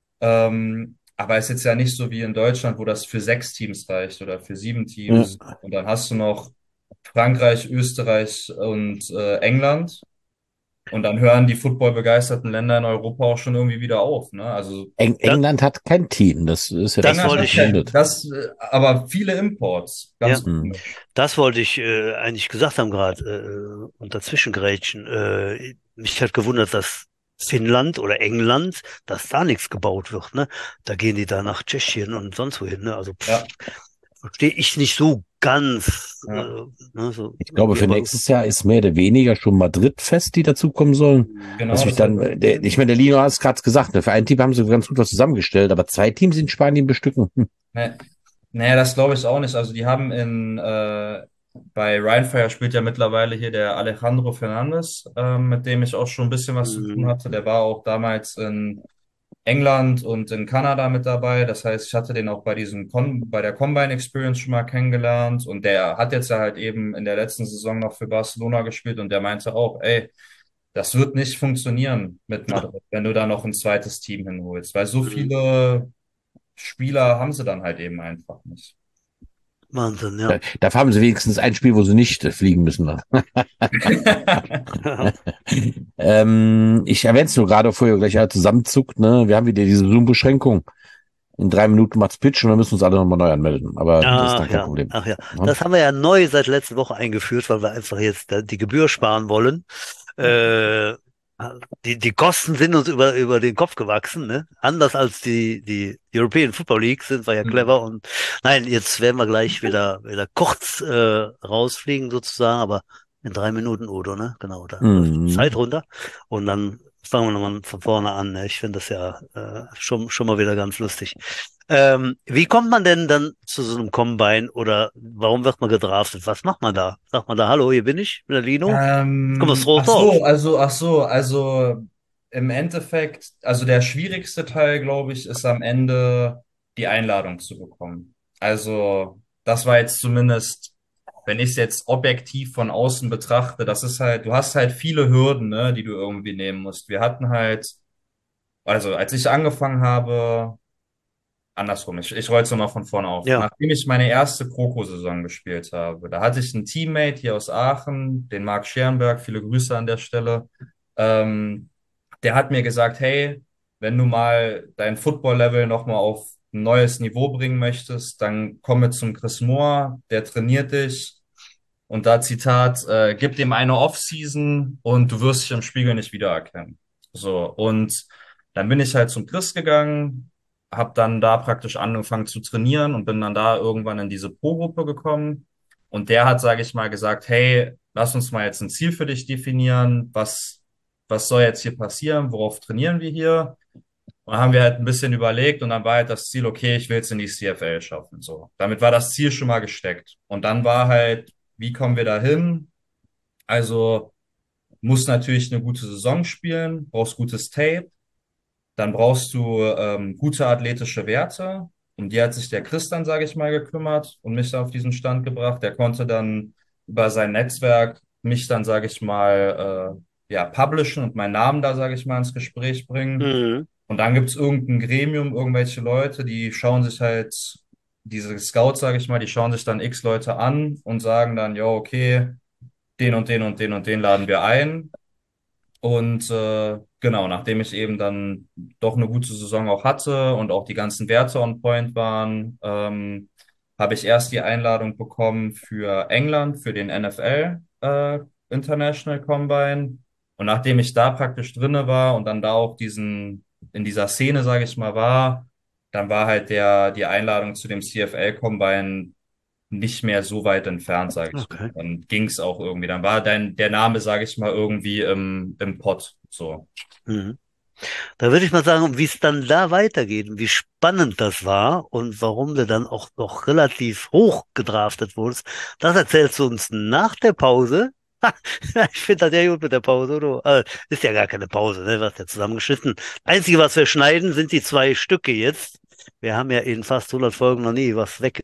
Aber es ist jetzt ja nicht so wie in Deutschland, wo das für 6 Teams reicht oder für 7 Teams. ja, Und dann hast du noch Frankreich, Österreich und England. Und dann hören die footballbegeisterten Länder in Europa auch schon irgendwie wieder auf. Ne? Also Das, England hat kein Team, das ist ja das, das was wollte England mich ich, hat wundert. aber viele Imports, ja, ganz Hm. komisch. das wollte ich eigentlich gesagt haben gerade, und dazwischen grätschen. Mich hat gewundert, dass Finnland oder England, dass da nichts gebaut wird, ne? Da gehen die da nach Tschechien und sonst wohin, ne? Also Ja, verstehe ich nicht so ganz, ja, ne? So Ich glaube, irgendwie, für aber nächstes Jahr ist mehr oder weniger schon Madrid fest, die dazukommen sollen. Was genau, mich das habe dann, ich auch ich gesehen. meine, der Lino hat es gerade gesagt, ne, für ein Team haben sie ganz gut was zusammengestellt, aber zwei Teams in Spanien bestücken. Hm. Nee, nee, das glaube ich auch nicht. Also die haben bei Rheinfire spielt ja mittlerweile hier der Alejandro Fernandes, mit dem ich auch schon ein bisschen was zu tun mh, hatte. Der war auch damals in England und in Kanada mit dabei. Das heißt, ich hatte den auch bei der Combine Experience schon mal kennengelernt und der hat jetzt ja halt eben in der letzten Saison noch für Barcelona gespielt und der meinte auch, ey, das wird nicht funktionieren mit ja, Madrid, wenn du da noch ein zweites Team hinholst, weil so mh, viele Spieler haben sie dann halt eben einfach nicht. Wahnsinn, ja. Da haben sie wenigstens ein Spiel, wo sie nicht fliegen müssen. Ich erwähne es nur gerade, bevor ihr gleich alle zusammenzuckt, ne? Wir haben wieder diese Zoom-Beschränkung. In 3 Minuten macht's Pitch und dann müssen wir uns alle nochmal neu anmelden. Aber das ist dann Ach kein ja, Problem. ach ja. Ne? Das haben wir ja neu seit letzter Woche eingeführt, weil wir einfach jetzt die Gebühr sparen wollen. Äh, Die Kosten sind uns über den Kopf gewachsen, ne? Anders als die European Football League sind wir ja clever und nein, jetzt werden wir gleich wieder kurz rausfliegen sozusagen, aber in 3 Minuten, Udo, ne? Genau, da läuft die Zeit Mhm. runter und dann fangen wir nochmal von vorne an. Ne? Ich finde das ja schon mal wieder ganz lustig. Wie kommt man denn dann zu so einem Combine oder warum wird man gedraftet? Was macht man da? Sagt man da, hallo, hier bin ich der Lino? Komm aus Rohrdorf. Also im Endeffekt, also der schwierigste Teil, glaube ich, ist am Ende die Einladung zu bekommen. Also das war jetzt zumindest, wenn ich es jetzt objektiv von außen betrachte, das ist halt, du hast halt viele Hürden, ne, die du irgendwie nehmen musst. Wir hatten halt, also als ich angefangen habe, andersrum, ich roll's nochmal von vorne auf. Ja. Nachdem ich meine erste Kroko-Saison gespielt habe, da hatte ich einen Teammate hier aus Aachen, den Marc Scherenberg, viele Grüße an der Stelle. Ähm, Der hat mir gesagt, hey, wenn du mal dein Football-Level nochmal auf ein neues Niveau bringen möchtest, dann komm mit zum Chris Moore, der trainiert dich. Und da Zitat, gib dem eine Off-Season und du wirst dich im Spiegel nicht wiedererkennen. So, und dann bin ich halt zum Chris gegangen, habe dann da praktisch angefangen zu trainieren und bin dann da irgendwann in diese Pro-Gruppe gekommen. Und der hat, sage ich mal, gesagt, hey, lass uns mal jetzt ein Ziel für dich definieren. Was soll jetzt hier passieren? Worauf trainieren wir hier? Und dann haben wir halt ein bisschen überlegt und dann war halt das Ziel, okay, ich will es in die CFL schaffen. So, damit war das Ziel schon mal gesteckt. Und dann war halt, wie kommen wir da hin? Also musst natürlich eine gute Saison spielen, brauchst gutes Tape, dann brauchst du gute athletische Werte. Um die hat sich der Chris dann, sage ich mal, gekümmert und mich da auf diesen Stand gebracht. Der konnte dann über sein Netzwerk mich dann, sage ich mal, ja, publishen und meinen Namen da, sage ich mal, ins Gespräch bringen. Mhm. Und dann gibt's irgendein Gremium, irgendwelche Leute, die schauen sich halt, diese Scouts, sage ich mal, die schauen sich dann x Leute an und sagen dann, ja, okay, den und den und den und den laden wir ein. Und genau, nachdem ich eben dann doch eine gute Saison auch hatte und auch die ganzen Werte on point waren, habe ich erst die Einladung bekommen für England, für den NFL International Combine. Und nachdem ich da praktisch drinne war und dann da auch in dieser Szene, sage ich mal, war, dann war halt die Einladung zu dem CFL Combine nicht mehr so weit entfernt, sage ich mal. Okay. Dann ging's auch irgendwie. Dann war der Name, sage ich mal, irgendwie im Pott. So. Mhm. Da würde ich mal sagen, wie es dann da weitergeht und wie spannend das war und warum du dann auch noch relativ hoch gedraftet wurdest, das erzählst du uns nach der Pause. Ich finde das ja gut mit der Pause, oder? Ist ja gar keine Pause, ne? Was ja zusammengeschnitten. Einzige, was wir schneiden, sind die 2 Stücke jetzt. Wir haben ja in fast 100 Folgen noch nie was weg.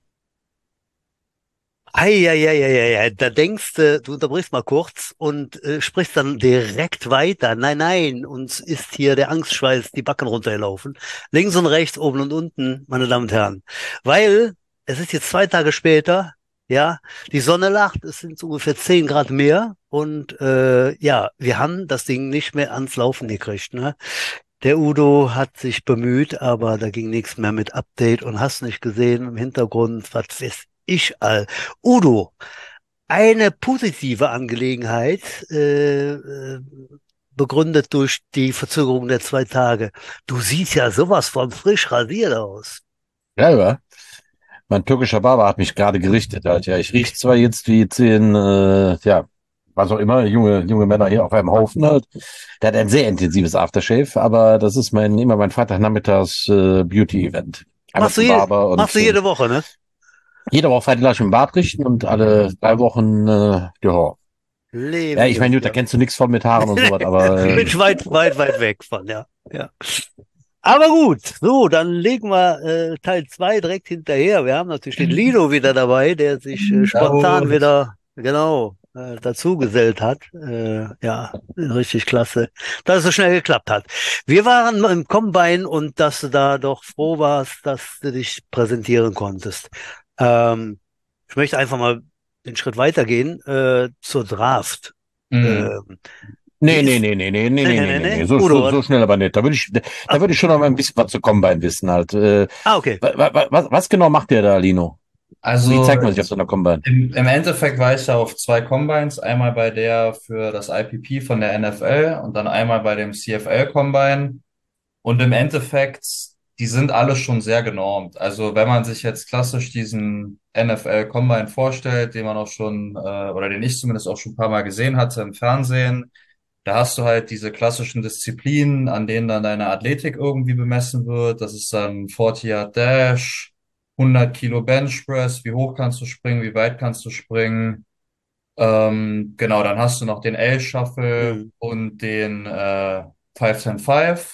Eieieiei, da denkst du unterbrichst mal kurz und sprichst dann direkt weiter. Nein, nein, uns ist hier der Angstschweiß die Backen runtergelaufen. Links und rechts, oben und unten, meine Damen und Herren. Weil es ist jetzt 2 Tage später, ja, die Sonne lacht, es sind so ungefähr 10 Grad mehr und ja, wir haben das Ding nicht mehr ans Laufen gekriegt, ne? Der Udo hat sich bemüht, aber da ging nichts mehr mit Update und hast nicht gesehen im Hintergrund, was weiß ich all. Udo, eine positive Angelegenheit, begründet durch die Verzögerung der 2 Tage. Du siehst ja sowas von frisch rasiert aus. Ja, ja. Mein türkischer Barber hat mich gerade gerichtet, halt. Ja, ich rieche zwar jetzt wie 10, ja, was auch immer, junge Männer hier auf einem Haufen halt. Der hat ein sehr intensives Aftershave, aber das ist immer mein Freitagnachmittags Beauty-Event. Einmal zum Barber Machst und du jede Woche, ne? jede Woche Freitag lasse ich im Bart richten und alle 3 Wochen, ja. Ja, Leben, ich meine, Junge. gut, da kennst du nichts von mit Haaren und sowas, aber Bin ich weit weg von, ja. Ja. Aber gut, so, dann legen wir Teil 2 direkt hinterher. Wir haben natürlich den Lino wieder dabei, der sich spontan Servus. wieder, genau, dazu gesellt hat. Ja, richtig klasse, dass es so schnell geklappt hat. Wir waren im Combine und dass du da doch froh warst, dass du dich präsentieren konntest. Ähm, Ich möchte einfach mal den Schritt weitergehen zur Draft. Mhm. Ähm, Wie nee, nee, ist, nee, nee, nee, nee, nee, nee, nee, nee, nee, nee, nee, nee. Udo, So schnell aber nicht. ach, Da würde ich schon noch mal ein bisschen was zu Combine wissen halt. okay. Was genau macht der da, Lino? Wie Also zeigt man sich auf so einer Combine? im Endeffekt war ich ja auf zwei Combines, einmal bei der für das IPP von der NFL und dann einmal bei dem CFL Combine. Und im Endeffekt, die sind alle schon sehr genormt. Also wenn man sich jetzt klassisch diesen NFL Combine vorstellt, den man auch schon, oder den ich zumindest auch schon ein paar Mal gesehen hatte im Fernsehen, da hast du halt diese klassischen Disziplinen, an denen dann deine Athletik irgendwie bemessen wird. Das ist dann 40 Yard Dash, 100 Kilo Bench Press, wie hoch kannst du springen, wie weit kannst du springen. Genau, dann hast du noch den L-Shuffle Mhm. und den 5-10-5.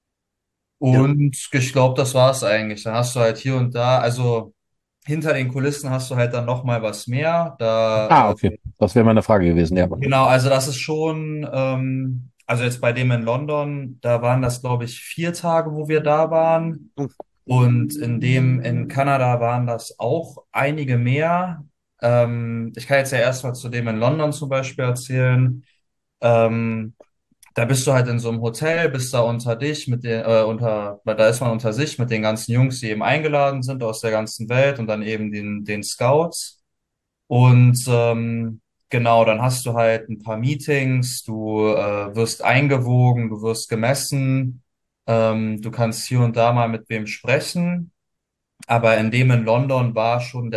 Ja. Und ich glaube, das war's eigentlich. Dann hast du halt hier und da, also hinter den Kulissen hast du halt dann noch mal was mehr. Ah, Da okay. Das wäre meine Frage gewesen, ja. genau, also das ist schon, also jetzt bei dem in London, da waren das, glaube ich, 4 Tage, wo wir da waren. Mhm. Und in dem in Kanada waren das auch einige mehr. Ich kann jetzt ja erstmal zu dem in London zum Beispiel erzählen. Ähm, Da bist du halt in so einem Hotel, bist da unter dich mit den, weil da ist man unter sich mit den ganzen Jungs, die eben eingeladen sind aus der ganzen Welt und dann eben den Scouts. Und genau, dann hast du halt ein paar Meetings, du wirst eingewogen, du wirst gemessen, du kannst hier und da mal mit wem sprechen. Aber in dem in London war schon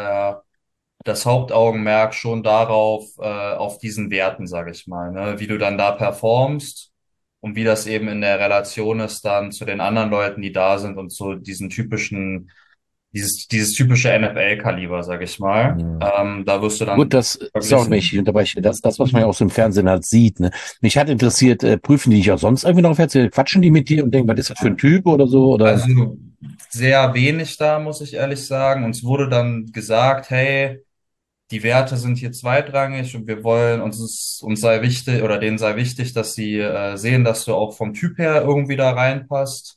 das Hauptaugenmerk schon darauf, auf diesen Werten, sage ich mal, ne? Wie du dann da performst und wie das eben in der Relation ist dann zu den anderen Leuten, die da sind und zu diesen typischen, dieses typische NFL-Kaliber, sage ich mal. Hm. Da wirst du Gut, dann das, sorry, wenn ich verglichen. unterbreche, das, was man ja aus dem Fernsehen halt sieht, ne? Mich hat interessiert, prüfen die dich auch sonst irgendwie noch auf Herz? Quatschen die mit dir und denken, was ist das für ein Typ oder so? Oder? Also sehr wenig da, muss ich ehrlich sagen. Uns wurde dann gesagt, hey, die Werte sind hier zweitrangig und wir wollen, uns sei wichtig oder denen sei wichtig, dass sie sehen, dass du auch vom Typ her irgendwie da reinpasst.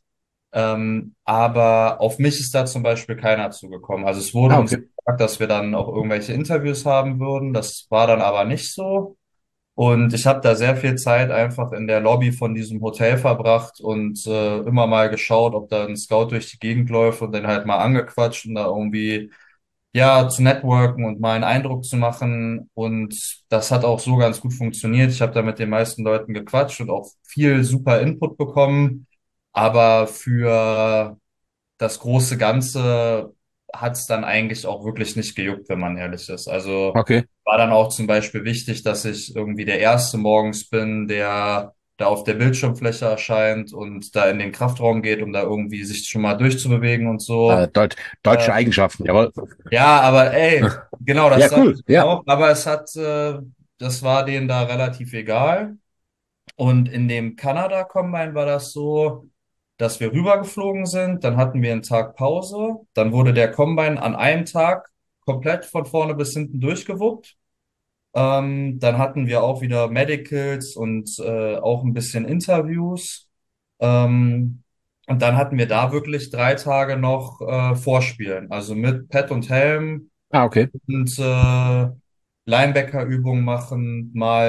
Aber auf mich ist da zum Beispiel keiner zugekommen. Also es wurde Ah, uns okay. gesagt, dass wir dann auch irgendwelche Interviews haben würden. Das war dann aber nicht so. Und ich habe da sehr viel Zeit einfach in der Lobby von diesem Hotel verbracht und immer mal geschaut, ob da ein Scout durch die Gegend läuft und den halt mal angequatscht und da irgendwie ja, zu networken und mal einen Eindruck zu machen. Und das hat auch so ganz gut funktioniert. Ich habe da mit den meisten Leuten gequatscht und auch viel super Input bekommen. Aber für das große Ganze hat es dann eigentlich auch wirklich nicht gejuckt, wenn man ehrlich ist. Also Okay. war dann auch zum Beispiel wichtig, dass ich irgendwie der Erste morgens bin, der da auf der Bildschirmfläche erscheint und da in den Kraftraum geht, um da irgendwie sich schon mal durchzubewegen und so. Deutsche Äh, Eigenschaften, jawohl. ja, aber ey, genau, das Ja, sag cool. ich Ja. auch. Aber das war denen da relativ egal. Und in dem Kanada-Combine war das so, dass wir rübergeflogen sind, dann hatten wir einen Tag Pause, dann wurde der Combine an einem Tag komplett von vorne bis hinten durchgewuppt. Dann hatten wir auch wieder Medicals und auch ein bisschen Interviews. Ähm, und dann hatten wir da wirklich 3 Tage noch Vorspielen, also mit Pet und Helm Ah, okay. und Linebacker-Übungen machen,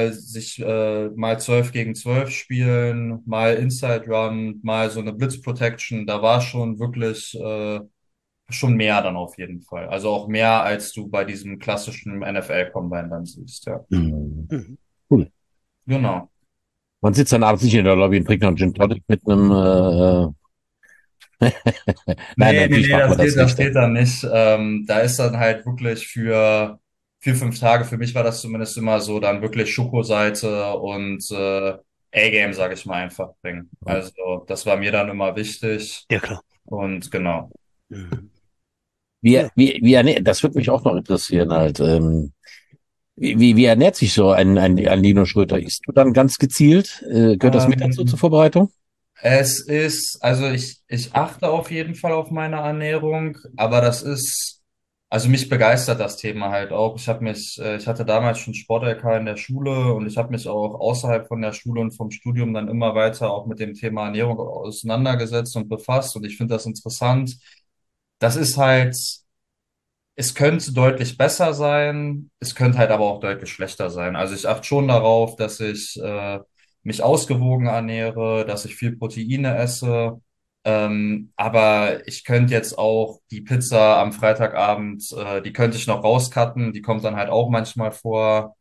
mal 12 gegen 12 spielen, mal Inside Run, mal so eine Blitz Protection. Da war schon wirklich schon mehr dann auf jeden Fall. Also auch mehr, als du bei diesem klassischen NFL-Combine dann siehst, ja. Hm. Mhm. Cool. Genau. Man sitzt dann abends nicht in der Lobby und trinkt noch einen Gin Tonic mit einem, nein, Nee, nee, natürlich nee, macht man das das nicht. geht dann nicht. Da ist dann halt wirklich für 4, 5 Tage, für mich war das zumindest immer so, dann wirklich Schokoseite und A-Game, sage ich mal, einfach bringen. Also das war mir dann immer wichtig Ja, klar. und genau. Mhm. Ja. Das würde mich auch noch interessieren halt. Wie ernährt sich so ein Lino Schröter? Isst du dann ganz gezielt? Gehört das mit dazu zur Ähm, Vorbereitung? also ich achte auf jeden Fall auf meine Ernährung, aber also mich begeistert das Thema halt auch. Ich hatte damals schon Sport-LK in der Schule und ich habe mich auch außerhalb von der Schule und vom Studium dann immer weiter auch mit dem Thema Ernährung auseinandergesetzt und befasst und ich finde das interessant. Das ist halt, es könnte deutlich besser sein, es könnte halt aber auch deutlich schlechter sein. Also ich achte schon darauf, dass ich mich ausgewogen ernähre, dass ich viel Proteine esse. Aber ich könnte jetzt auch die Pizza am Freitagabend, die könnte ich noch rauscutten, die kommt dann halt auch manchmal vor.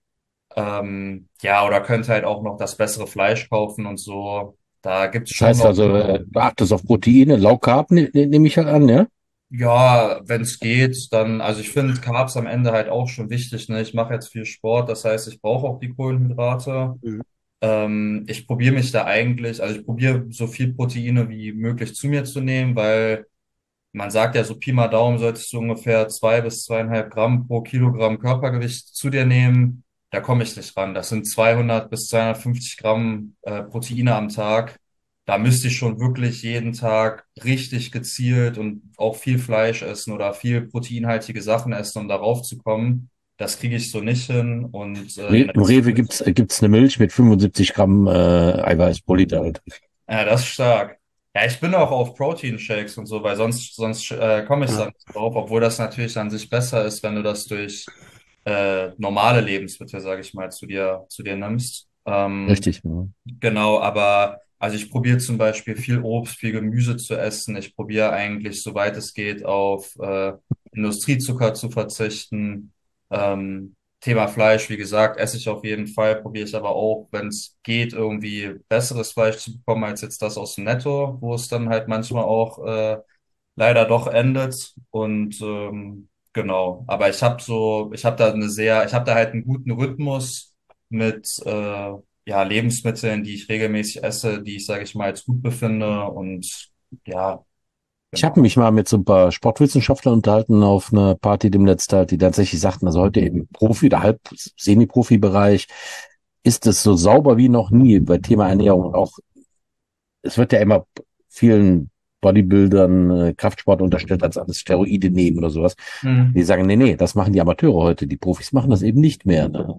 Ja, oder könnte halt auch noch das bessere Fleisch kaufen und so. Da gibt's Das schon heißt noch, also, du achtest auf Proteine, Low Carb, nehme ich halt an, ja? ja, wenn es geht, dann, also ich finde Carbs am Ende halt auch schon wichtig, ne? Ich mache jetzt viel Sport, das heißt, ich brauche auch die Kohlenhydrate. Mhm. Ich probiere mich da eigentlich, also ich probiere so viel Proteine wie möglich zu mir zu nehmen, weil man sagt ja so Pi mal Daumen solltest du ungefähr 2 bis 2,5 Gramm pro Kilogramm Körpergewicht zu dir nehmen. Da komme ich nicht ran. Das sind 200 bis 250 Gramm Proteine am Tag. Da müsste ich schon wirklich jeden Tag richtig gezielt und auch viel Fleisch essen oder viel proteinhaltige Sachen essen, um darauf zu kommen. Das kriege ich so nicht hin. Und Im Rewe gibt's eine Milch mit 75 Gramm Eiweiß pro Liter halt. ja, das ist stark. Ja, ich bin auch auf Protein-Shakes und so, weil sonst komme ich Ja. dann nicht drauf, obwohl das natürlich an sich besser ist, wenn du das durch normale Lebensmittel, sage ich mal, zu dir nimmst. Richtig. Ja. Genau, aber also ich probiere zum Beispiel viel Obst, viel Gemüse zu essen. Ich probiere eigentlich, soweit es geht, auf Industriezucker zu verzichten. Thema Fleisch, wie gesagt, esse ich auf jeden Fall, probiere ich aber auch, wenn es geht, irgendwie besseres Fleisch zu bekommen als jetzt das aus dem Netto, wo es dann halt manchmal auch leider doch endet. Und genau, aber ich habe da halt einen guten Rhythmus mit ja, Lebensmitteln, die ich regelmäßig esse, die ich, sage ich mal, als gut befinde. Und ja, Ich habe genau. mich mal mit so ein paar Sportwissenschaftlern unterhalten auf einer Party dem letzten Tag, die tatsächlich sagten, also heute im Profi- oder Halb-Semi-Profi-Bereich ist es so sauber wie noch nie bei Thema Ernährung. Und auch, es wird ja immer vielen Bodybuildern, Kraftsport unterstellt, als alles Steroide nehmen oder sowas. Die Hm. sagen, nee, das machen die Amateure heute. Die Profis machen das eben nicht mehr. Ne?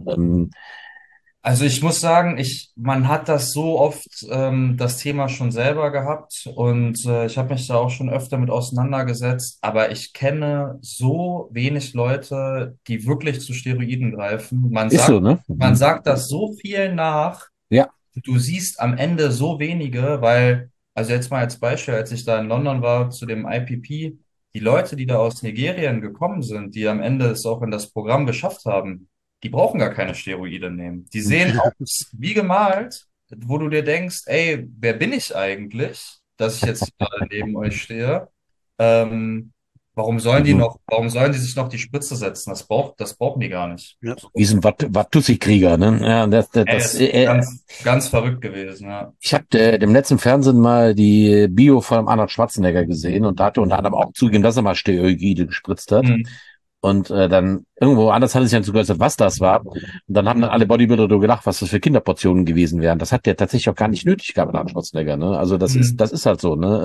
Also ich muss sagen, man hat das so oft das Thema schon selber gehabt und ich habe mich da auch schon öfter mit auseinandergesetzt, aber ich kenne so wenig Leute, die wirklich zu Steroiden greifen. Man Ist so, sagt, ne? man Mhm. sagt das so viel nach. Ja, Du siehst am Ende so wenige, weil, also jetzt mal als Beispiel, als ich da in London war zu dem IPP, die Leute, die da aus Nigerien gekommen sind, die am Ende es auch in das Programm geschafft haben, die brauchen gar keine Steroide nehmen. Die sehen aus wie gemalt, wo du dir denkst, ey, wer bin ich eigentlich, dass ich jetzt hier gerade neben euch stehe? Ähm, warum sollen die sich noch die Spritze setzen? Das brauchen die gar nicht. Ja. So. wie so ein Watusi-Krieger, ne? Ja, Ey, ist ganz, ganz verrückt gewesen, ja. ich habe dem letzten Fernsehen mal die Bio von Arnold Schwarzenegger gesehen und da hat er unter anderem auch zugegeben, dass er mal Steroide gespritzt hat. Hm. Und dann irgendwo anders hat es sich dann zugehört, was das war. Und dann haben dann alle Bodybuilder so gedacht, was das für Kinderportionen gewesen wären. Das hat der tatsächlich auch gar nicht nötig gehabt, Arnold Schwarzenegger. Ne? Also Hm. das ist halt so. Ne?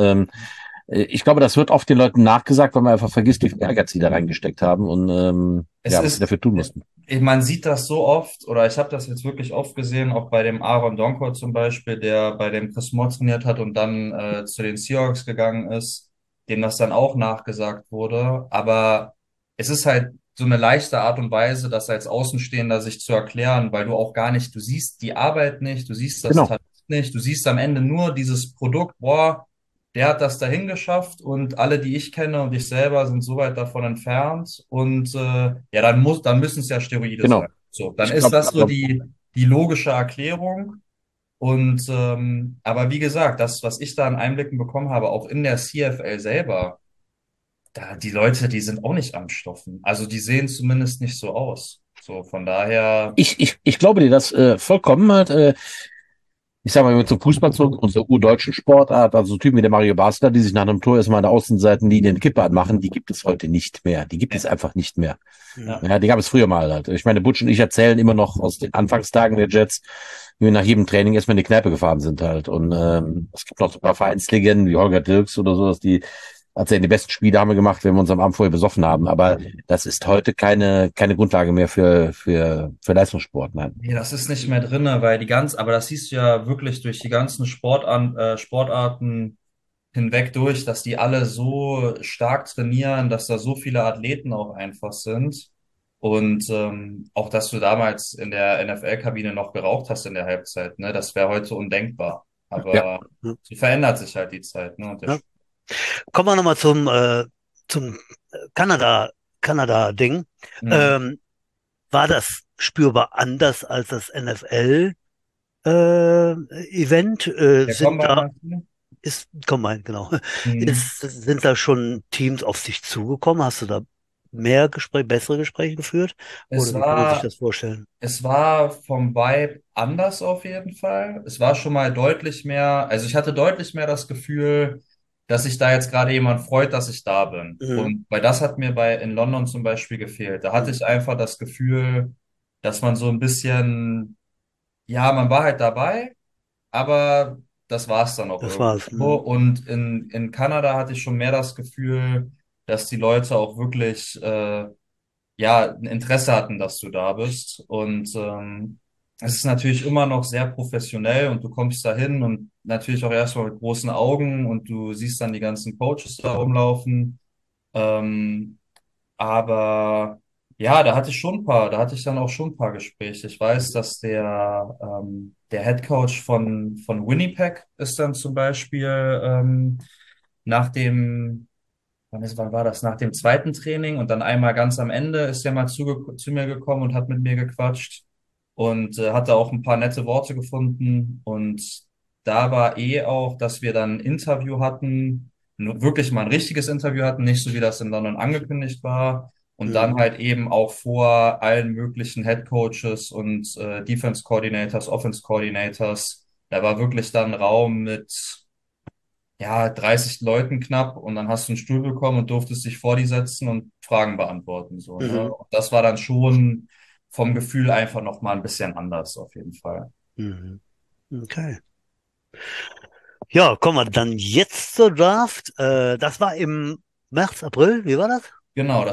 Ich glaube, das wird oft den Leuten nachgesagt, weil man einfach vergisst, wie viel Ehrgeiz sie da reingesteckt haben und Es ja, was sie ist, dafür tun mussten. man sieht das so oft, oder ich habe das jetzt wirklich oft gesehen, auch bei dem Aaron Donkor zum Beispiel, der bei dem Chris Moore trainiert hat und dann zu den Seahawks gegangen ist, dem das dann auch nachgesagt wurde. Aber es ist halt so eine leichte Art und Weise, das als Außenstehender sich zu erklären, weil du auch gar nicht, du siehst die Arbeit nicht, du siehst das Genau, Talent nicht, du siehst am Ende nur dieses Produkt, boah, der hat das dahin geschafft und alle, die ich kenne und ich selber sind so weit davon entfernt und ja, dann müssen es ja Steroide sein. genau. So, dann Ich ist glaube, das so die logische Erklärung. Und aber wie gesagt, das, was ich da an Einblicken bekommen habe, auch in der CFL selber, da die Leute, die sind auch nicht am Stoffen. Also die sehen zumindest nicht so aus. So, von daher, ich glaube dir das vollkommen halt. Ich sag mal, wenn wir zum Fußball zurück, unsere urdeutschen Sportart, also so Typen wie der Mario Basler, die sich nach einem Tor erstmal an der Außenseitenlinie eine Kippe anmachen, die gibt es heute nicht mehr. Die gibt es nee, einfach nicht mehr. Mhm. ja. Ja, die gab es früher mal halt. Ich meine, Butch und ich erzählen immer noch aus den Anfangstagen der Jets, wie wir nach jedem Training erstmal in die Kneipe gefahren sind halt. Und es gibt noch so ein paar Vereinslegenden wie Holger Dirks oder sowas, die erzählen, die besten Spiele haben wir gemacht, wenn wir uns am Abend vorher besoffen haben. Aber das ist heute keine Grundlage mehr für Leistungssport. Nein. Nee, das ist nicht mehr drinne, weil aber das siehst du ja wirklich durch die ganzen Sportarten hinweg durch, dass die alle so stark trainieren, dass da so viele Athleten auch einfach sind. Und auch, dass du damals in der NFL-Kabine noch geraucht hast in der Halbzeit, ne, das wäre heute undenkbar. Ja. Aber Ja. so verändert sich halt die Zeit, ne, und der Ja. Sport. Kommen wir nochmal zum Kanada-Ding. Mhm. Ähm, war das spürbar anders als das NFL? Event, Der Combine meinst du? komm mal, genau, Mhm. sind da schon Teams auf dich zugekommen? Hast du da mehr Gespräche, bessere Gespräche geführt? Es Oder wie kann man sich war das vorstellen? Es war vom Vibe anders auf jeden Fall. Es war schon mal deutlich mehr, also ich hatte deutlich mehr das Gefühl, dass sich da jetzt gerade jemand freut, dass ich da bin. Mhm. Und weil das hat mir in London zum Beispiel gefehlt. Da hatte Mhm. ich einfach das Gefühl, dass man so ein bisschen, ja, man war halt dabei, aber das war es dann auch Das irgendwie war's. so. Mhm. Und in Kanada hatte ich schon mehr das Gefühl, dass die Leute auch wirklich ja, ein Interesse hatten, dass du da bist. Und es ist natürlich immer noch sehr professionell und du kommst da hin und natürlich auch erstmal mit großen Augen und du siehst dann die ganzen Coaches da rumlaufen. Ähm, aber ja, da hatte ich dann auch schon ein paar Gespräche. Ich weiß, dass der Head Coach von Winnipeg ist dann zum Beispiel nach dem wann war das? Nach dem zweiten Training und dann einmal ganz am Ende ist er mal zu mir gekommen und hat mit mir gequatscht und hat da auch ein paar nette Worte gefunden. Und da war auch, dass wir dann ein Interview hatten, wirklich mal ein richtiges Interview hatten, nicht so wie das in London angekündigt war. Und dann Mhm. halt eben auch vor allen möglichen Head Coaches und Defense Coordinators, Offense Coordinators. Da war wirklich dann Raum mit ja, 30 Leuten knapp und dann hast du einen Stuhl bekommen und durftest dich vor die setzen und Fragen beantworten, so, ne? Mhm. Und das war dann schon vom Gefühl einfach nochmal ein bisschen anders, auf jeden Fall. Mhm. Okay. Ja, kommen wir dann jetzt zur Draft. Das war im März, April, wie war das? Genau,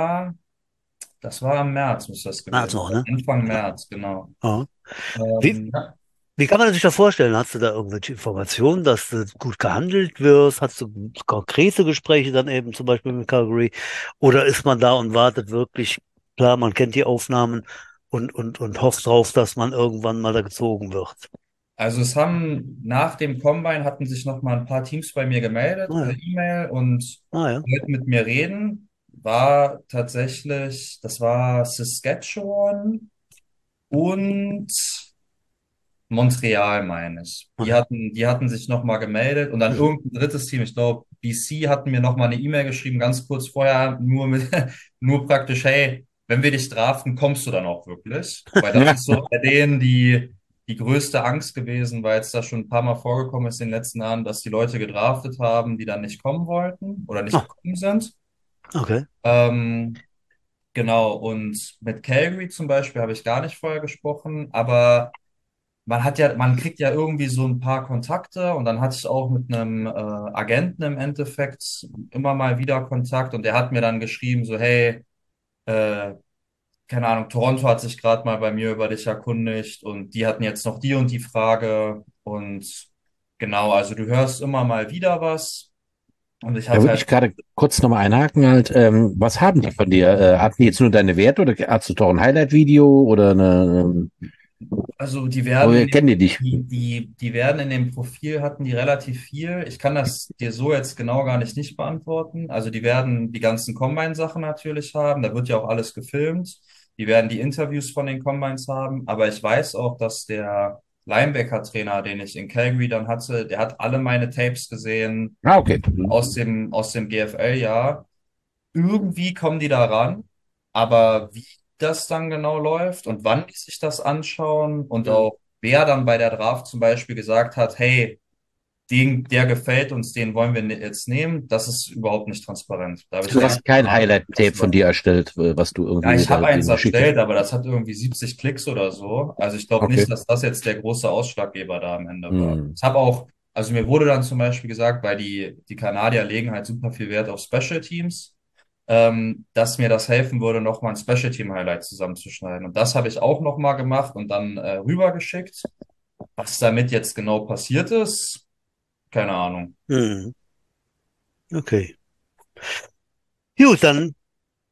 das war im März, muss das März gewesen noch, sein. ne? Anfang Ja. März, genau. Ja. Wie, Ja. wie kann man sich das vorstellen? Hast du da irgendwelche Informationen, dass du gut gehandelt wirst? Hast du konkrete Gespräche dann eben zum Beispiel mit Calgary? Oder ist man da und wartet wirklich, klar, man kennt die Aufnahmen und hofft drauf, dass man irgendwann mal da gezogen wird? Also es haben nach dem Combine hatten sich noch mal ein paar Teams bei mir gemeldet per Naja, E-Mail und naja. wollten mit mir reden. War tatsächlich, das war Saskatchewan und Montreal, meine ich. Naja. Die hatten sich nochmal gemeldet und dann Mhm. irgendein drittes Team, ich glaube, BC hatten mir nochmal eine E-Mail geschrieben, ganz kurz vorher, nur praktisch, hey, wenn wir dich draften, kommst du dann auch wirklich? Weil das ist so bei denen die größte Angst gewesen, weil es da schon ein paar Mal vorgekommen ist in den letzten Jahren, dass die Leute gedraftet haben, die dann nicht kommen wollten oder nicht Ah, gekommen sind. okay. Ähm, genau, und mit Calgary zum Beispiel habe ich gar nicht vorher gesprochen, aber man kriegt ja irgendwie so ein paar Kontakte und dann hatte ich auch mit einem Agenten im Endeffekt immer mal wieder Kontakt und der hat mir dann geschrieben, so, hey, äh, keine Ahnung, Toronto hat sich gerade mal bei mir über dich erkundigt und die hatten jetzt noch die und die Frage und genau, also du hörst immer mal wieder was und ich Da hatte würde halt ich gerade kurz nochmal einhaken halt. Was haben die von dir? Hatten die jetzt nur deine Werte oder hast du doch ein Highlight-Video oder Also woher kennen die dich? die werden in dem Profil hatten die relativ viel. Ich kann das dir so jetzt genau gar nicht beantworten. Also die werden die ganzen Combine-Sachen natürlich haben. Da wird ja auch alles gefilmt. Die werden die Interviews von den Combines haben. Aber ich weiß auch, dass der Linebacker-Trainer, den ich in Calgary dann hatte, der hat alle meine Tapes gesehen Ah, okay. aus dem GFL-Jahr. Irgendwie kommen die da ran, aber wie das dann genau läuft und wann die sich das anschauen und Mhm. auch wer dann bei der Draft zum Beispiel gesagt hat, hey, der gefällt uns, den wollen wir jetzt nehmen, das ist überhaupt nicht transparent. Da habe ich Du gar hast nicht kein Ahnung, was Highlight-Tape von läuft. dir erstellt, was du Ja, irgendwie ich da habe eins denen geschickt hast. erstellt, aber das hat irgendwie 70 Klicks oder so. Also ich glaube nicht, Okay. dass das jetzt der große Ausschlaggeber da am Ende war. Hm. Ich habe auch, also mir wurde dann zum Beispiel gesagt, weil die Kanadier legen halt super viel Wert auf Special Teams, dass mir das helfen würde, nochmal ein Special Team Highlight zusammenzuschneiden. Und das habe ich auch nochmal gemacht und dann rübergeschickt. Was damit jetzt genau passiert ist, keine Ahnung. Mhm. Okay. Gut, dann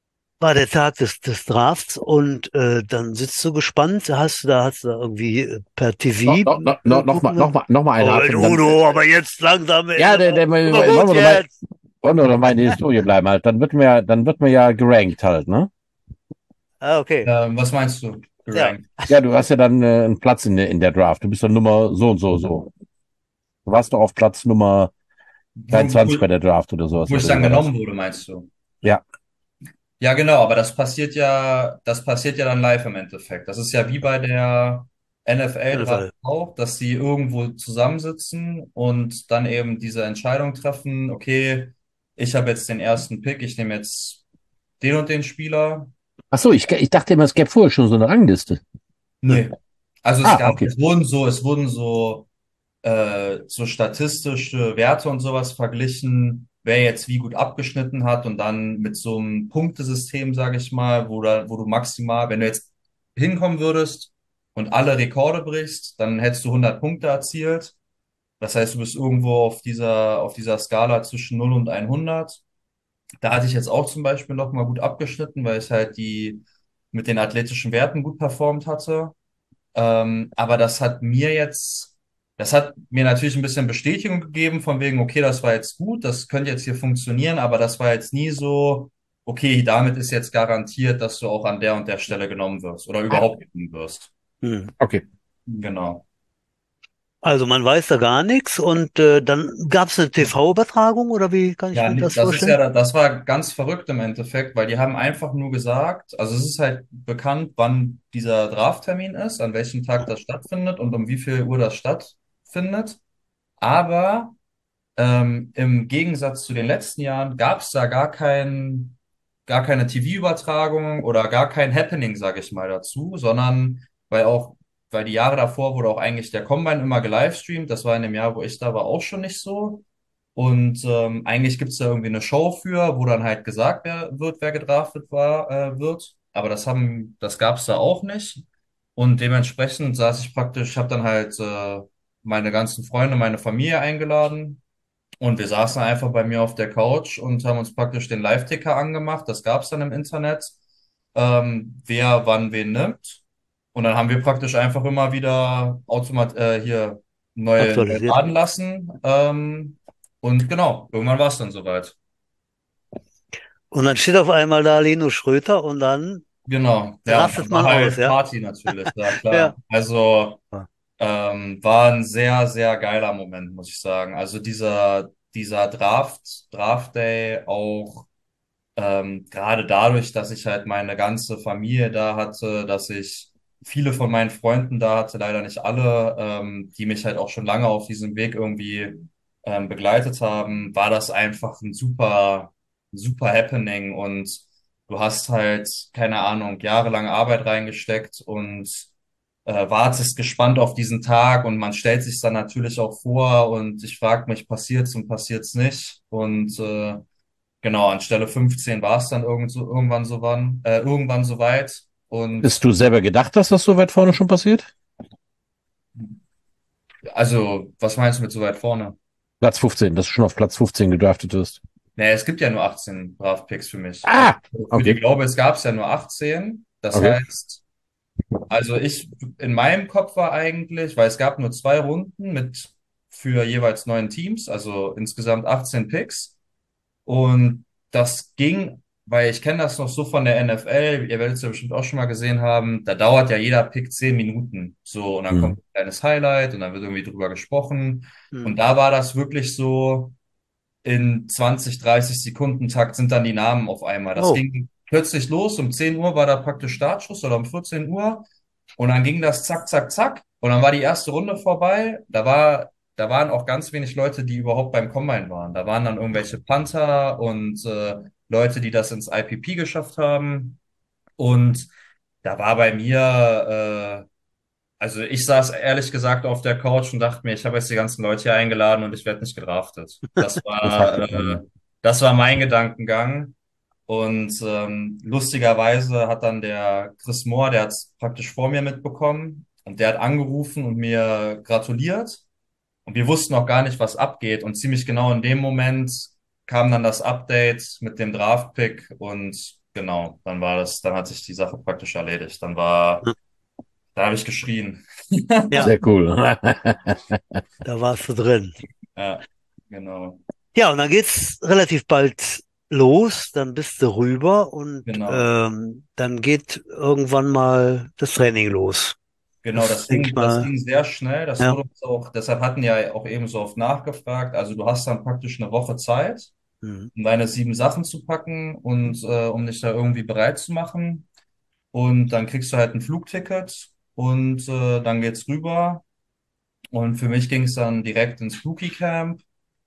war der Tag des Drafts und dann sitzt du gespannt, hast du da irgendwie per TV gucken können? Noch mal eine Oh, Haken, dann, Udo, aber jetzt langsam, ja, aber wollen gut jetzt. wir doch mal in der Historie bleiben halt. Dann wird mir ja gerankt halt, ne? Ah, okay. Was meinst du, Ja, gerankt? Ja, du hast ja dann einen Platz in der Draft. Du bist dann Nummer so und so, so. Du warst doch auf Platz Nummer Wo, 23 bei wo, der Draft oder sowas, wo ich oder wie dann war das? genommen wurde, meinst du? Ja. Ja, genau, aber das passiert ja dann live im Endeffekt. Das ist ja wie bei der NFL-Draft NFL. auch, dass sie irgendwo zusammensitzen und dann eben diese Entscheidung treffen, okay, ich habe jetzt den ersten Pick, ich nehme jetzt den und den Spieler. Ach so, ich dachte immer, es gäbe vorher schon so eine Rangliste. Nö. Nee. Also Ah, okay. es wurden so statistische Werte und sowas verglichen, wer jetzt wie gut abgeschnitten hat und dann mit so einem Punktesystem, sage ich mal, wo du maximal, wenn du jetzt hinkommen würdest und alle Rekorde brichst, dann hättest du 100 Punkte erzielt. Das heißt, du bist irgendwo auf dieser Skala zwischen 0 und 100. Da hatte ich jetzt auch zum Beispiel noch mal gut abgeschnitten, weil ich halt die mit den athletischen Werten gut performt hatte. Aber das hat mir natürlich ein bisschen Bestätigung gegeben, von wegen, okay, das war jetzt gut, das könnte jetzt hier funktionieren, aber das war jetzt nie so, okay, damit ist jetzt garantiert, dass du auch an der und der Stelle genommen wirst oder Ah, überhaupt genommen wirst. Hm. okay. Genau. Also man weiß da gar nichts und dann gab es eine TV-Übertragung oder wie kann ich Ja, mir das das ist vorstellen? ja, das war ganz verrückt im Endeffekt, weil die haben einfach nur gesagt, also es ist halt bekannt, wann dieser Drafttermin ist, an welchem Tag das stattfindet und um wie viel Uhr das stattfindet. Aber im Gegensatz zu den letzten Jahren gab es da gar keine TV-Übertragung oder gar kein Happening, sage ich mal dazu, sondern weil die Jahre davor wurde auch eigentlich der Combine immer gelivestreamt. Das war in dem Jahr, wo ich da war, auch schon nicht so. Und eigentlich gibt es da irgendwie eine Show für, wo dann halt gesagt wird, wer gedraftet wird. Aber das gab es da auch nicht. Und dementsprechend saß ich praktisch, habe dann halt meine ganzen Freunde, meine Familie eingeladen. Und wir saßen einfach bei mir auf der Couch und haben uns praktisch den Live-Ticker angemacht. Das gab es dann im Internet, wer wann wen nimmt. Und dann haben wir praktisch einfach immer wieder hier neu Aktualisiert. laden lassen. Und genau, irgendwann war es dann soweit. Und dann steht auf einmal da Lino Schröter und dann Genau, ja, und rastet dann war man aus, halt ja? Party natürlich, ja klar. Ja. Also war ein sehr, sehr geiler Moment, muss ich sagen. Also dieser Draft Day auch. Gerade dadurch, dass ich halt meine ganze Familie da hatte, dass ich viele von meinen Freunden da hatte, leider nicht alle, die mich halt auch schon lange auf diesem Weg irgendwie begleitet haben, war das einfach ein super Happening und du hast halt, keine Ahnung, jahrelange Arbeit reingesteckt und wartest gespannt auf diesen Tag und man stellt sich dann natürlich auch vor und ich frage mich, passiert's und passiert's nicht und genau, an Stelle 15 war es dann irgendwann soweit. Und Hast du selber gedacht, dass das so weit vorne schon passiert? also, was meinst du mit so weit vorne? Platz 15, dass du schon auf Platz 15 gedraftet wirst. Nee, es gibt ja nur 18 Draft-Picks für mich. Also Ah, für die okay, Glaube es gab es ja nur 18. Das okay. heißt, also in meinem Kopf war eigentlich, weil es gab nur zwei Runden für jeweils 9 Teams, also insgesamt 18 Picks. Und das ging, weil ich kenne das noch so von der NFL, ihr werdet es ja bestimmt auch schon mal gesehen haben, da dauert ja jeder Pick 10 Minuten. So, und dann Hm. kommt ein kleines Highlight und dann wird irgendwie drüber gesprochen. Und Hm. da war das wirklich so, in 20, 30 Sekunden Takt sind dann die Namen auf einmal. Das Oh, ging plötzlich los, um 10 Uhr war da praktisch Startschuss oder um 14 Uhr. Und dann ging das zack, zack, zack. Und dann war die erste Runde vorbei. Da waren auch ganz wenig Leute, die überhaupt beim Combine waren. Da waren dann irgendwelche Panther und Leute, die das ins IPP geschafft haben. Und da war bei mir, also ich saß ehrlich gesagt auf der Couch und dachte mir, ich habe jetzt die ganzen Leute hier eingeladen und ich werde nicht gedraftet. Das war mein Gedankengang. Und lustigerweise hat dann der Chris Moore, der hat es praktisch vor mir mitbekommen und der hat angerufen und mir gratuliert. Und wir wussten auch gar nicht, was abgeht. Und ziemlich genau in dem Moment kam dann das Update mit dem Draft-Pick und genau, dann hat sich die Sache praktisch erledigt. Da habe ich geschrien. Ja, Sehr cool. da warst du drin. Ja, genau, Ja, und dann geht's relativ bald los, dann bist du rüber und genau. dann geht irgendwann mal das Training los. Genau, Das denke ich das mal, ging sehr schnell. Das ja. wurde uns auch, deshalb hatten ja auch eben so oft nachgefragt. Also du hast dann praktisch eine Woche Zeit, Mhm. um deine 7 Sachen zu packen und um dich da irgendwie bereit zu machen. Und dann kriegst du halt ein Flugticket und dann geht's rüber. Und für mich ging es dann direkt ins Rookie Camp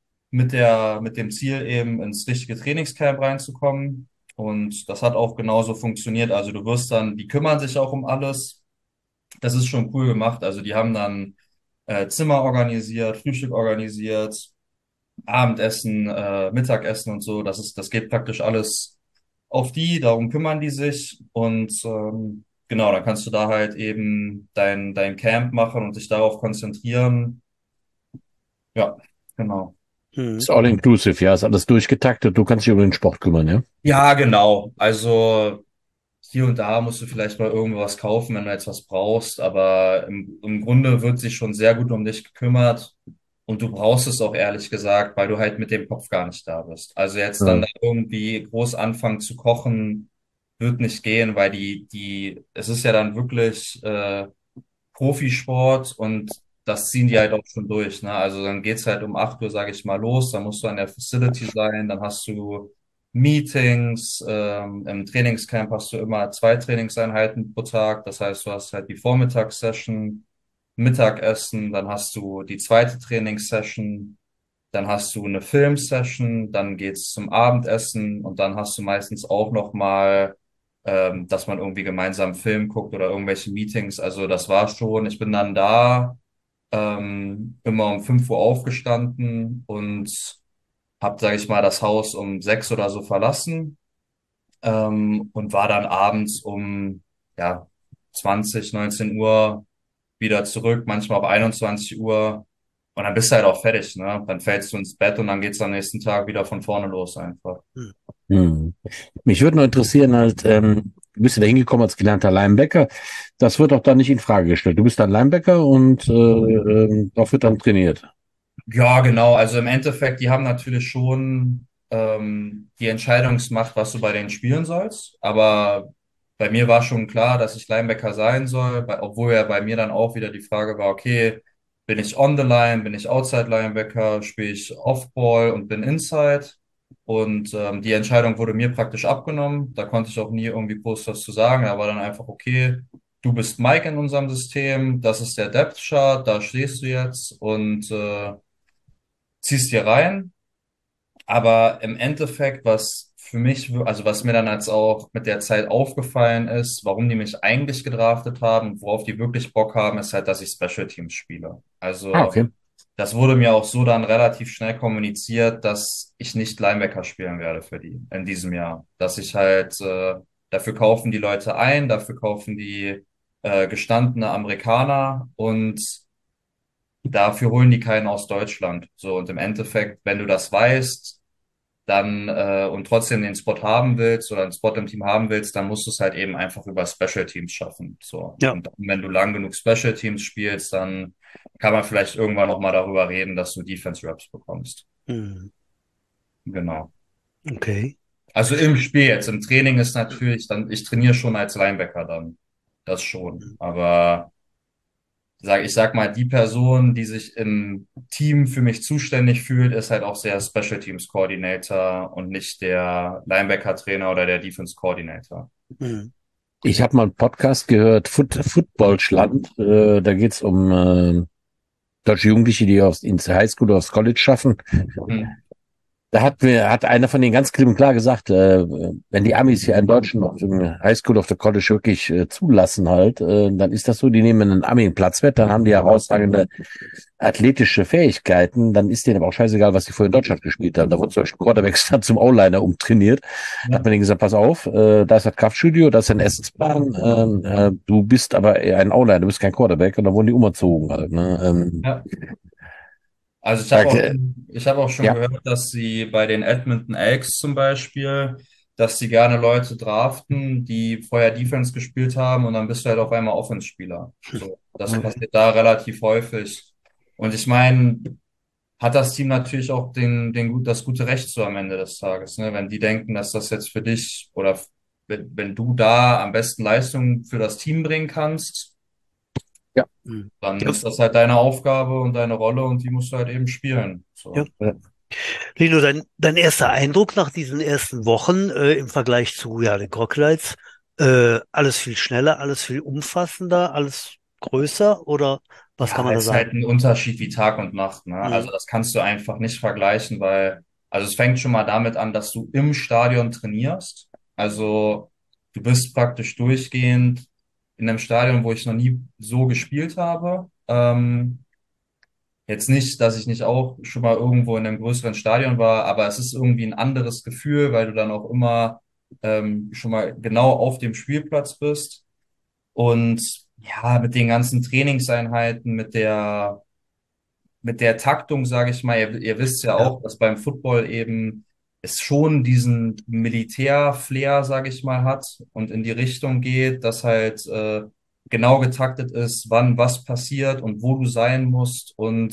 mit dem Ziel eben ins richtige Trainingscamp reinzukommen. Und das hat auch genauso funktioniert. Also du wirst dann, die kümmern sich auch um alles. Das ist schon cool gemacht. Also die haben dann Zimmer organisiert, Frühstück organisiert, Abendessen, Mittagessen und so. Das geht praktisch alles auf die, darum kümmern die sich. Und genau, dann kannst du da halt eben dein Camp machen und dich darauf konzentrieren. Ja, genau. Ist Mhm. all inclusive, ja, ist alles durchgetaktet. Du kannst dich um den Sport kümmern, ja? Ja, genau. Also hier und da musst du vielleicht mal irgendwas kaufen, wenn du jetzt was brauchst, aber im Grunde wird sich schon sehr gut um dich gekümmert und du brauchst es auch ehrlich gesagt, weil du halt mit dem Kopf gar nicht da bist. Also jetzt dann Ja. da irgendwie groß anfangen zu kochen, wird nicht gehen, weil es ist ja dann wirklich Profisport und das ziehen die halt auch schon durch, ne? Also dann geht's halt um 8 Uhr, sage ich mal, los, dann musst du an der Facility sein, dann hast du Meetings, im Trainingscamp hast du immer 2 Trainingseinheiten pro Tag, das heißt, du hast halt die Vormittagssession, Mittagessen, dann hast du die zweite Trainingssession, dann hast du eine Filmsession, dann geht's zum Abendessen und dann hast du meistens auch noch mal, dass man irgendwie gemeinsam einen Film guckt oder irgendwelche Meetings. Also das war schon. Ich bin dann da immer um 5 Uhr aufgestanden und habe, sage ich mal, das Haus um 6 oder so verlassen und war dann abends um ja 20, 19 Uhr wieder zurück, manchmal ab 21 Uhr. Und dann bist du halt auch fertig, ne? Dann fällst du ins Bett und dann geht's am nächsten Tag wieder von vorne los einfach. Mhm. Hm. Mich würde noch interessieren, halt, du bist ja da hingekommen als gelernter Linebacker. Das wird auch dann nicht in Frage gestellt. Du bist dann Linebacker und dort wird dann trainiert. Ja, genau. Also im Endeffekt, die haben natürlich schon die Entscheidungsmacht, was du bei denen spielen sollst. Aber bei mir war schon klar, dass ich Linebacker sein soll, obwohl ja bei mir dann auch wieder die Frage war, okay, bin ich on the line, bin ich outside Linebacker, spiele ich Off-Ball und bin inside. Und die Entscheidung wurde mir praktisch abgenommen. Da konnte ich auch nie irgendwie groß was zu sagen. Da war dann einfach, okay, du bist Mike in unserem System, das ist der Depth Chart, da stehst du jetzt und ziehst dir rein. Aber im Endeffekt, was für mich, also was mir dann als auch mit der Zeit aufgefallen ist, warum die mich eigentlich gedraftet haben, worauf die wirklich Bock haben, ist halt, dass ich Special Teams spiele. Ah, Also okay. das wurde mir auch so dann relativ schnell kommuniziert, dass ich nicht Linebacker spielen werde für die in diesem Jahr. Dass ich halt, dafür kaufen die Leute ein, dafür kaufen die gestandene Amerikaner und dafür holen die keinen aus Deutschland. So, und im Endeffekt, wenn du das weißt, dann und trotzdem den Spot haben willst oder einen Spot im Team haben willst, dann musst du es halt eben einfach über Special Teams schaffen. So. Ja. Und dann, wenn du lang genug Special Teams spielst, dann kann man vielleicht irgendwann noch mal darüber reden, dass du Defense Reps bekommst. Mhm. Genau. Okay. Also im Spiel jetzt, im Training ist natürlich dann, ich trainiere schon als Linebacker dann. Das schon. Aber ich sag mal, die Person, die sich im Team für mich zuständig fühlt, ist halt auch sehr Special Teams Coordinator und nicht der Linebacker Trainer oder der Defense Coordinator. Mhm. Ich habe mal einen Podcast gehört, Footballschland. Da geht's um deutsche Jugendliche, die ins Highschool oder aufs College schaffen. Hm. Hat einer von denen ganz klipp und klar gesagt, wenn die Amis hier in Deutschland auf dem Highschool, auf der College wirklich zulassen halt, dann ist das so, die nehmen einen Ami einen Platz weg, dann haben die herausragende athletische Fähigkeiten, dann ist denen aber auch scheißegal, was die vorher in Deutschland gespielt haben. Da wurden zum Beispiel Quarterbacks dann zum O-Liner umtrainiert. Da hat Ja. man denen gesagt, pass auf, da ist das Kraftstudio, da ist ein Essensplan, du bist aber eher ein O-Liner, du bist kein Quarterback und dann wurden die umgezogen halt. Ne? Ja. Also Sagt, ich habe auch schon ja, gehört, dass sie bei den Edmonton Elks zum Beispiel, dass die gerne Leute draften, die vorher Defense gespielt haben und dann bist du halt auf einmal Offense-Spieler. So, das Mhm. passiert da relativ häufig. Und ich meine, hat das Team natürlich auch das gute Recht so am Ende des Tages, ne? Wenn die denken, dass das jetzt für dich oder wenn du da am besten Leistung für das Team bringen kannst, Ja. Mhm. dann Ja, ist das halt deine Aufgabe und deine Rolle und die musst du halt eben spielen. ja. So. Ja. Lino, dein erster Eindruck nach diesen ersten Wochen im Vergleich zu ja, den Grocklights, alles viel schneller, alles viel umfassender, alles größer oder was kann Ja, man da es ist halt sagen? ein Unterschied wie Tag und Nacht, ne? Also Mhm. das kannst du einfach nicht vergleichen, weil, also es fängt schon mal damit an, dass du im Stadion trainierst. Also du bist praktisch durchgehend in einem Stadion, wo ich noch nie so gespielt habe. Jetzt nicht, dass ich nicht auch schon mal irgendwo in einem größeren Stadion war, aber es ist irgendwie ein anderes Gefühl, weil du dann auch immer schon mal genau auf dem Spielplatz bist. Und ja, mit den ganzen Trainingseinheiten, mit der Taktung, sage ich mal, ihr wisst ja Ja. auch, dass beim Football eben es schon diesen Militär-Flair, sage ich mal, hat und in die Richtung geht, dass halt genau getaktet ist, wann was passiert und wo du sein musst. Und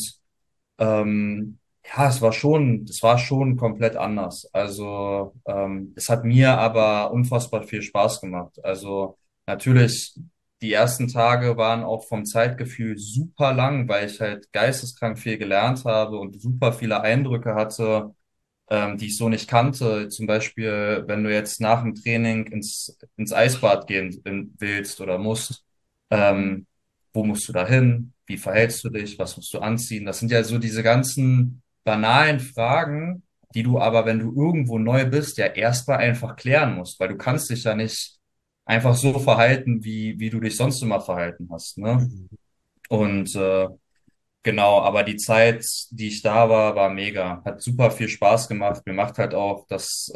ja, es war schon komplett anders. Also es hat mir aber unfassbar viel Spaß gemacht. Also natürlich, die ersten Tage waren auch vom Zeitgefühl super lang, weil ich halt geisteskrank viel gelernt habe und super viele Eindrücke hatte, die ich so nicht kannte. Zum Beispiel, wenn du jetzt nach dem Training ins Eisbad gehen willst oder musst, ähm, wo musst du da hin? Wie verhältst du dich? Was musst du anziehen? Das sind ja so diese ganzen banalen Fragen, die du aber, wenn du irgendwo neu bist, ja erstmal einfach klären musst, weil du kannst dich ja nicht einfach so verhalten, wie du dich sonst immer verhalten hast, ne? Mhm. Und genau, aber die Zeit, die ich da war, war mega. Hat super viel Spaß gemacht. Mir macht halt auch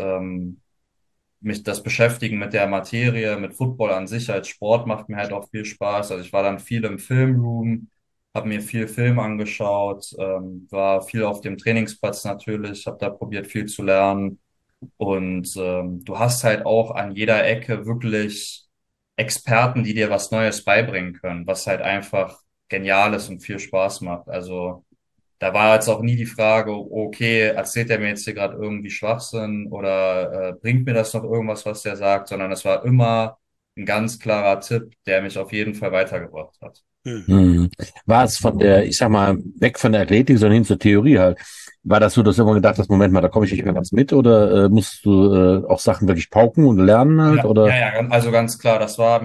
mich das Beschäftigen mit der Materie, mit Football an sich als Sport macht mir halt auch viel Spaß. Also ich war dann viel im Filmroom, habe mir viel Film angeschaut, war viel auf dem Trainingsplatz natürlich, habe da probiert viel zu lernen. Und du hast halt auch an jeder Ecke wirklich Experten, die dir was Neues beibringen können, was halt einfach genial ist und viel Spaß macht. Also da war jetzt auch nie die Frage, okay, erzählt er mir jetzt hier gerade irgendwie Schwachsinn oder bringt mir das noch irgendwas, was der sagt, sondern es war immer ein ganz klarer Tipp, der mich auf jeden Fall weitergebracht hat. Mhm. Mhm. War es von der, ich sag mal, weg von der Athletik, sondern hin zur Theorie halt. War das so, dass du immer gedacht hast, Moment mal, da komme ich nicht mehr ganz mit oder musstest du auch Sachen wirklich pauken und lernen halt oder? Also ganz klar,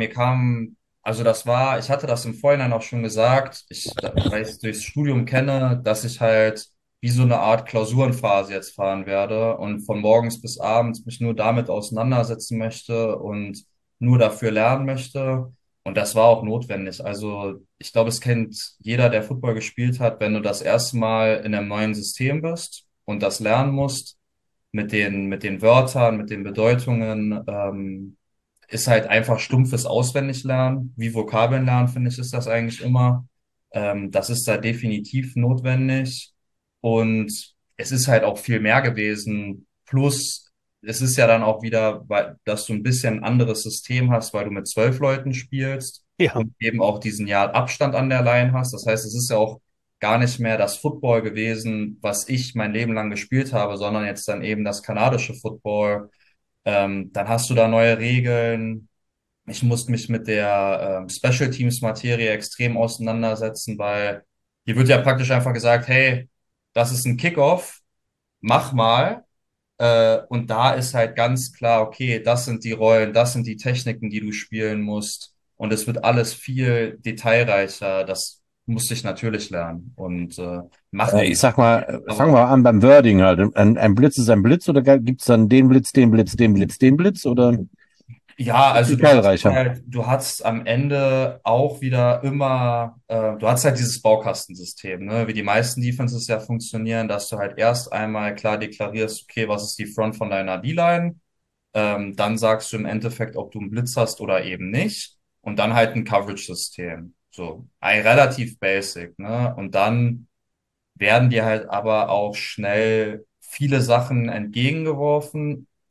ich hatte das im Vorhinein auch schon gesagt, weil ich es durchs Studium kenne, dass ich halt wie so eine Art Klausurenphase jetzt fahren werde und von morgens bis abends mich nur damit auseinandersetzen möchte und nur dafür lernen möchte. Und das war auch notwendig. Also ich glaube, es kennt jeder, der Football gespielt hat, wenn du das erste Mal in einem neuen System bist und das lernen musst mit den Wörtern, mit den Bedeutungen, ist halt einfach stumpfes Auswendiglernen. Wie Vokabeln lernen, finde ich, ist das eigentlich immer. Das ist da definitiv notwendig. Und es ist halt auch viel mehr gewesen. Plus, es ist ja dann auch wieder, dass du ein bisschen ein anderes System hast, weil du mit 12 Leuten spielst Ja. und eben auch diesen Jahr Abstand an der Line hast. Das heißt, es ist ja auch gar nicht mehr das Football gewesen, was ich mein Leben lang gespielt habe, sondern jetzt dann eben das kanadische Football. Dann hast du da neue Regeln. Ich musste mich mit der Special Teams Materie extrem auseinandersetzen, weil hier wird ja praktisch einfach gesagt, hey, das ist ein Kickoff, mach mal. Und da ist halt ganz klar, okay, das sind die Rollen, das sind die Techniken, die du spielen musst. Und es wird alles viel detailreicher. Das musste ich natürlich lernen und macht Ich sag mal, fangen aber wir an beim Wording halt. Ein Blitz ist ein Blitz oder gibt's dann den Blitz, den Blitz, den Blitz, den Blitz oder ja, also detailreicher? du hast am Ende auch wieder immer, du hast halt dieses Baukastensystem, ne, wie die meisten Defenses ja funktionieren, dass du halt erst einmal klar deklarierst, okay, was ist die Front von deiner D-Line, dann sagst du im Endeffekt, ob du einen Blitz hast oder eben nicht, und dann halt ein Coverage-System, so, ein relativ basic, ne, und dann werden dir halt aber auch schnell viele Sachen entgegengeworfen,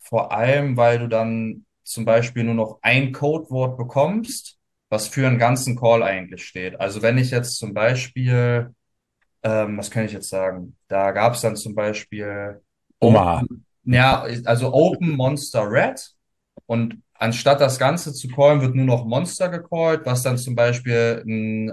vor allem, weil du dann zum Beispiel nur noch ein Codewort bekommst, was für einen ganzen Call eigentlich steht. Also wenn ich jetzt zum Beispiel, was kann ich jetzt sagen? Da gab es dann zum Beispiel Omaha. Open, ja, also Open Monster Red und anstatt das Ganze zu callen, wird nur noch Monster gecallt, was dann zum Beispiel ein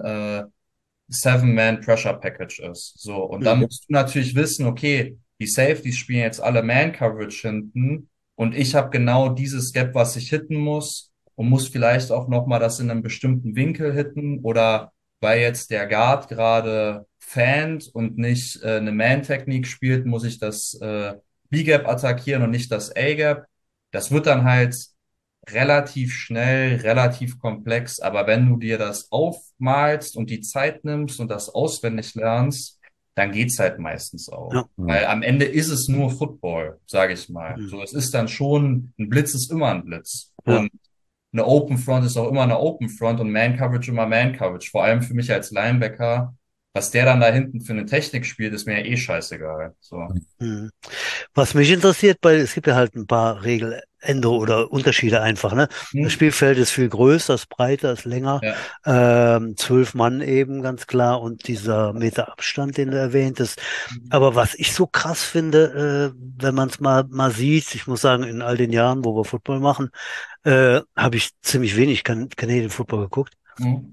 Seven-Man Pressure Package ist. So, und dann Mhm. musst du natürlich wissen, okay, die Safeties spielen jetzt alle Man-Coverage hinten und ich habe genau dieses Gap, was ich hitten muss und muss vielleicht auch nochmal das in einem bestimmten Winkel hitten oder weil jetzt der Guard gerade fans und nicht eine Man-Technik spielt, muss ich das B-Gap attackieren und nicht das A-Gap. Das wird dann halt relativ schnell, relativ komplex, aber wenn du dir das aufmalst und die Zeit nimmst und das auswendig lernst, dann geht's halt meistens auch. Ja. Weil am Ende ist es nur Football, sage ich mal. Mhm. So, es ist dann schon, ein Blitz ist immer ein Blitz. Ja. Und eine Open Front ist auch immer eine Open Front und Man Coverage immer Man Coverage. Vor allem für mich als Linebacker, was der dann da hinten für eine Technik spielt, ist mir ja eh scheißegal. So. Mhm. Was mich interessiert, weil es gibt ja halt ein paar Regeländerungen oder Unterschiede einfach, ne? Das Hm? Spielfeld ist viel größer, ist breiter, ist länger, Ja. 12 Mann eben, ganz klar, und dieser Meter Abstand, den du erwähnt hast. Aber was ich so krass finde, wenn man es mal sieht, ich muss sagen, in all den Jahren, wo wir Football machen, habe ich ziemlich wenig Canadian Football geguckt. Hm?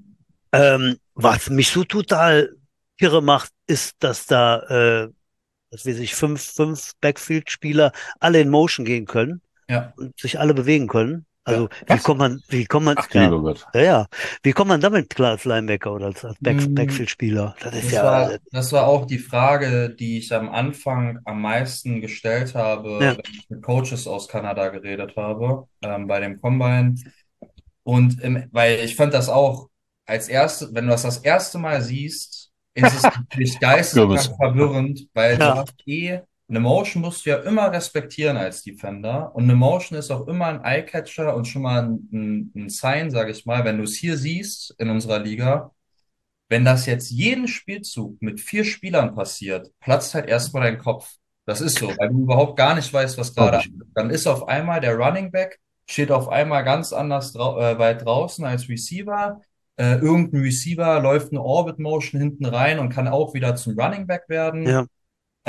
Was mich so total irre macht, ist, dass da dass wir sich fünf Backfield-Spieler alle in Motion gehen können Ja. und sich alle bewegen können. Also Ja. Was? wie kommt man, Ach du ja, lieber Gott. ja, ja, wie kommt man damit klar als Linebacker oder als Hm. Backfield-Spieler? Das ist Das ja, war, das war auch die Frage, die ich am Anfang am meisten gestellt habe, ja, wenn ich mit Coaches aus Kanada geredet habe, bei dem Combine. Und weil ich fand das auch als erste, wenn du das erste Mal siehst, ist es natürlich Kürbis. geisteskrank verwirrend, weil du ja, hast eine Motion musst du ja immer respektieren als Defender. Und eine Motion ist auch immer ein Eye-Catcher und schon mal ein Sign, sage ich mal, wenn du es hier siehst in unserer Liga. Wenn das jetzt jeden Spielzug mit 4 Spielern passiert, platzt halt erstmal dein Kopf. Das ist so, weil du überhaupt gar nicht weißt, was Glaub gerade ich. abgeht. Dann ist auf einmal der Running Back, steht auf einmal ganz anders weit draußen als Receiver. Irgendein Receiver läuft eine Orbit Motion hinten rein und kann auch wieder zum Running Back werden. ja,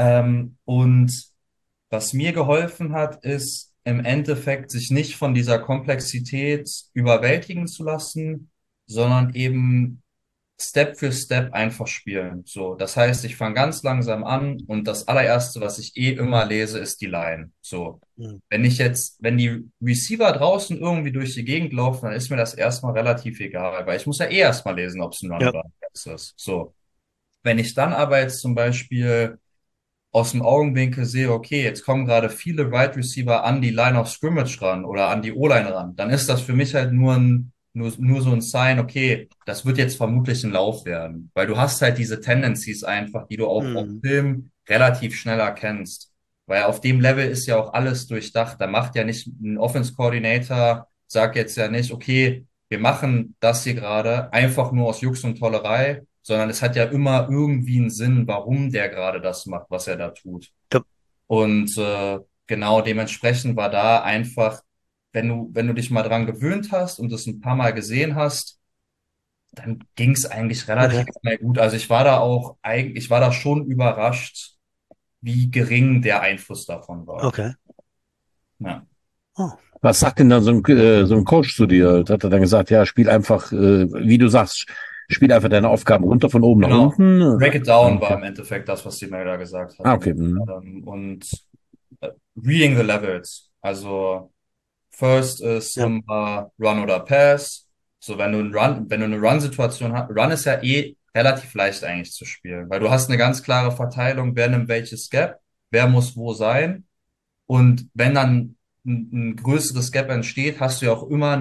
Und was mir geholfen hat, ist im Endeffekt, sich nicht von dieser Komplexität überwältigen zu lassen, sondern eben Step für Step einfach spielen. So, das heißt, ich fange ganz langsam an und das allererste, was ich eh immer lese, ist die Line. So, hm, wenn die Receiver draußen irgendwie durch die Gegend laufen, dann ist mir das erstmal relativ egal, weil ich muss ja eh erstmal lesen, ob es ein Run ja, oder ein Pass ist. So, wenn ich dann aber jetzt zum Beispiel aus dem Augenwinkel sehe, okay, jetzt kommen gerade viele Wide Receiver an die Line of Scrimmage ran oder an die O-Line ran, dann ist das für mich halt nur so ein Sign, okay, das wird jetzt vermutlich ein Lauf werden, weil du hast halt diese Tendencies einfach, die du auch auf hm, Film relativ schnell erkennst. Weil auf dem Level ist ja auch alles durchdacht. Da macht ja nicht ein Offense Coordinator, sagt jetzt ja nicht, okay, wir machen das hier gerade einfach nur aus Jux und Tollerei, sondern es hat ja immer irgendwie einen Sinn, warum der gerade das macht, was er da tut. ja, Und genau dementsprechend war da einfach, wenn du dich mal dran gewöhnt hast und es ein paar Mal gesehen hast, dann ging es eigentlich okay, relativ schnell gut. Also ich war da schon überrascht, wie gering der Einfluss davon war. okay. Ja. Oh, Was sagt denn dann so ein Coach zu dir? Hat er dann gesagt, ja, spiel einfach, wie du sagst, spiel einfach deine Aufgaben runter von oben nach Genau. unten? Break it Ah, down war okay. im Endeffekt das, was die Mail da gesagt Ah, hatten. okay. Mhm. Und reading the levels. Also First ist ja, immer Run oder Pass. So, wenn du eine Run-Situation hast, Run ist ja eh relativ leicht eigentlich zu spielen, weil du hast eine ganz klare Verteilung, wer nimmt welches Gap, wer muss wo sein. Und wenn dann ein größeres Gap entsteht, hast du ja auch immer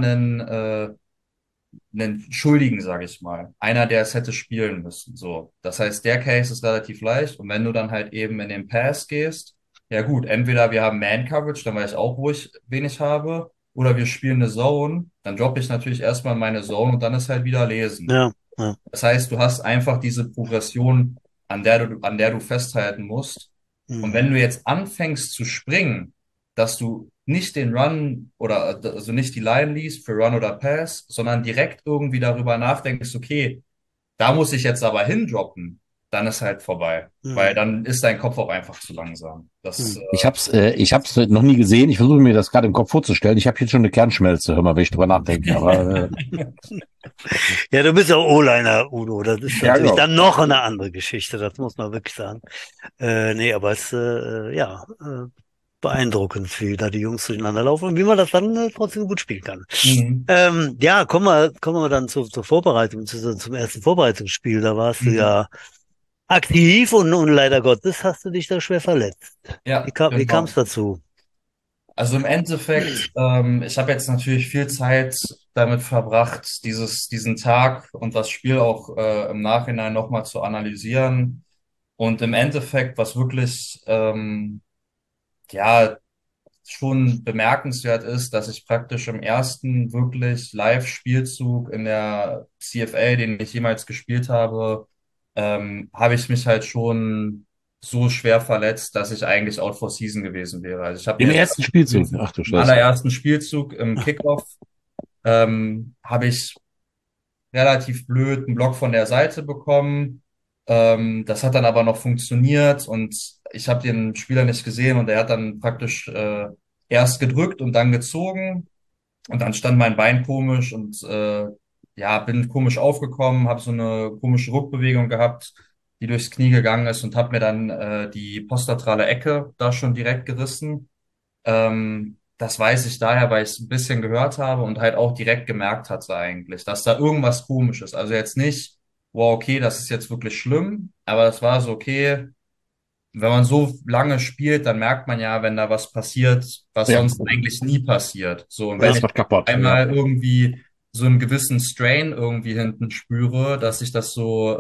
einen Schuldigen, sage ich mal. Einer, der es hätte spielen müssen. So. Das heißt, der Case ist relativ leicht. Und wenn du dann halt eben in den Pass gehst, ja gut, entweder wir haben Man-Coverage, dann weiß ich auch, wo ich wenig habe, oder wir spielen eine Zone, dann droppe ich natürlich erstmal meine Zone und dann ist halt wieder lesen. ja, ja, Das heißt, du hast einfach diese Progression, an der du festhalten musst. Und hm, wenn du jetzt anfängst zu springen, dass du nicht den Run oder also nicht die Line liest für Run oder Pass, sondern direkt irgendwie darüber nachdenkst, okay, da muss ich jetzt aber hindroppen, dann ist halt vorbei. Weil Hm, dann ist dein Kopf auch einfach zu langsam. hm. Ich hab's noch nie gesehen. Ich versuche mir das gerade im Kopf vorzustellen. Ich habe jetzt schon eine Kernschmelze, hör mal, wenn ich drüber nachdenke. Aber Ja, du bist ja O-Liner, Udo. Das ist ja, natürlich genau. dann noch eine andere Geschichte. Das muss man wirklich sagen. Nee, aber es, ja, beeindruckend, wie da die Jungs durcheinander laufen und wie man das dann trotzdem gut spielen kann. Mhm. Ja, kommen wir dann zur Vorbereitung, zum ersten Vorbereitungsspiel. Da warst du Mhm. ja aktiv und leider Gottes hast du dich da schwer verletzt. Ja, Wie kam es genau. dazu? Also im Endeffekt, ich habe jetzt natürlich viel Zeit damit verbracht, diesen Tag und das Spiel auch im Nachhinein nochmal zu analysieren. Und im Endeffekt, was wirklich ja schon bemerkenswert ist, dass ich praktisch im ersten wirklich Live-Spielzug in der CFL, den ich jemals gespielt habe, habe ich mich halt schon so schwer verletzt, dass ich eigentlich out for season gewesen wäre. Also ich habe Im mir ersten Spielzug. Ach du im Scheiße. allerersten Spielzug im Kickoff habe ich relativ blöd einen Block von der Seite bekommen. Das hat dann aber noch funktioniert und ich habe den Spieler nicht gesehen und er hat dann praktisch erst gedrückt und dann gezogen und dann stand mein Bein komisch und ja, bin komisch aufgekommen, habe so eine komische Ruckbewegung gehabt, die durchs Knie gegangen ist und habe mir dann die postlaterale Ecke da schon direkt gerissen. Das weiß ich daher, weil ich es ein bisschen gehört habe und halt auch direkt gemerkt hatte eigentlich, dass da irgendwas komisch ist. Also jetzt nicht, wow, okay, das ist jetzt wirklich schlimm, aber es war so, okay, wenn man so lange spielt, dann merkt man ja, wenn da was passiert, was Ja, sonst eigentlich nie passiert. So, und da wenn ist ich was kaputt. Ja. einmal irgendwie so einen gewissen Strain irgendwie hinten spüre, dass sich das so,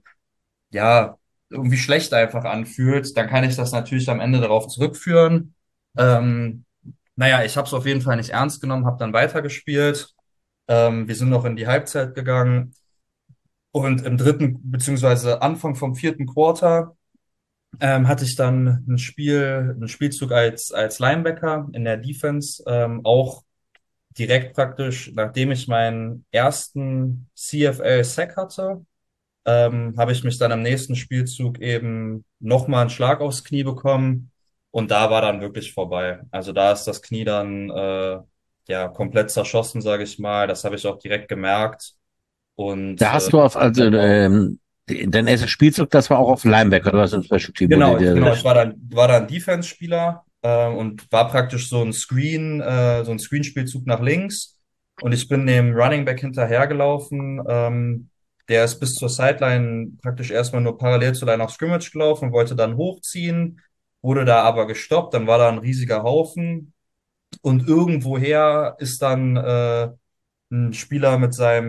ja, irgendwie schlecht einfach anfühlt, dann kann ich das natürlich am Ende darauf zurückführen. Ähm, naja, ich habe es auf jeden Fall nicht ernst genommen, habe dann weitergespielt. Wir sind noch in die Halbzeit gegangen und im dritten beziehungsweise Anfang vom vierten Quarter hatte ich dann einen Spielzug als Linebacker in der Defense, auch direkt praktisch, nachdem ich meinen ersten CFL-Sack hatte, habe ich mich dann am nächsten Spielzug eben nochmal einen Schlag aufs Knie bekommen und da war dann wirklich vorbei. Also da ist das Knie dann ja komplett zerschossen, sage ich mal. Das habe ich auch direkt gemerkt und Da hast du auf, also, halt auch dein erstes Spielzug, das war auch auf Linebacker, du hast ein Special Team, wo die, genau, ich war dann Defense-Spieler und war praktisch so ein Screen-Spielzug nach links und ich bin dem Running Back hinterhergelaufen. Der ist bis zur Sideline praktisch erstmal nur parallel zur Line of Scrimmage gelaufen, wollte dann hochziehen, wurde da aber gestoppt, dann war da ein riesiger Haufen und irgendwoher ist dann ein Spieler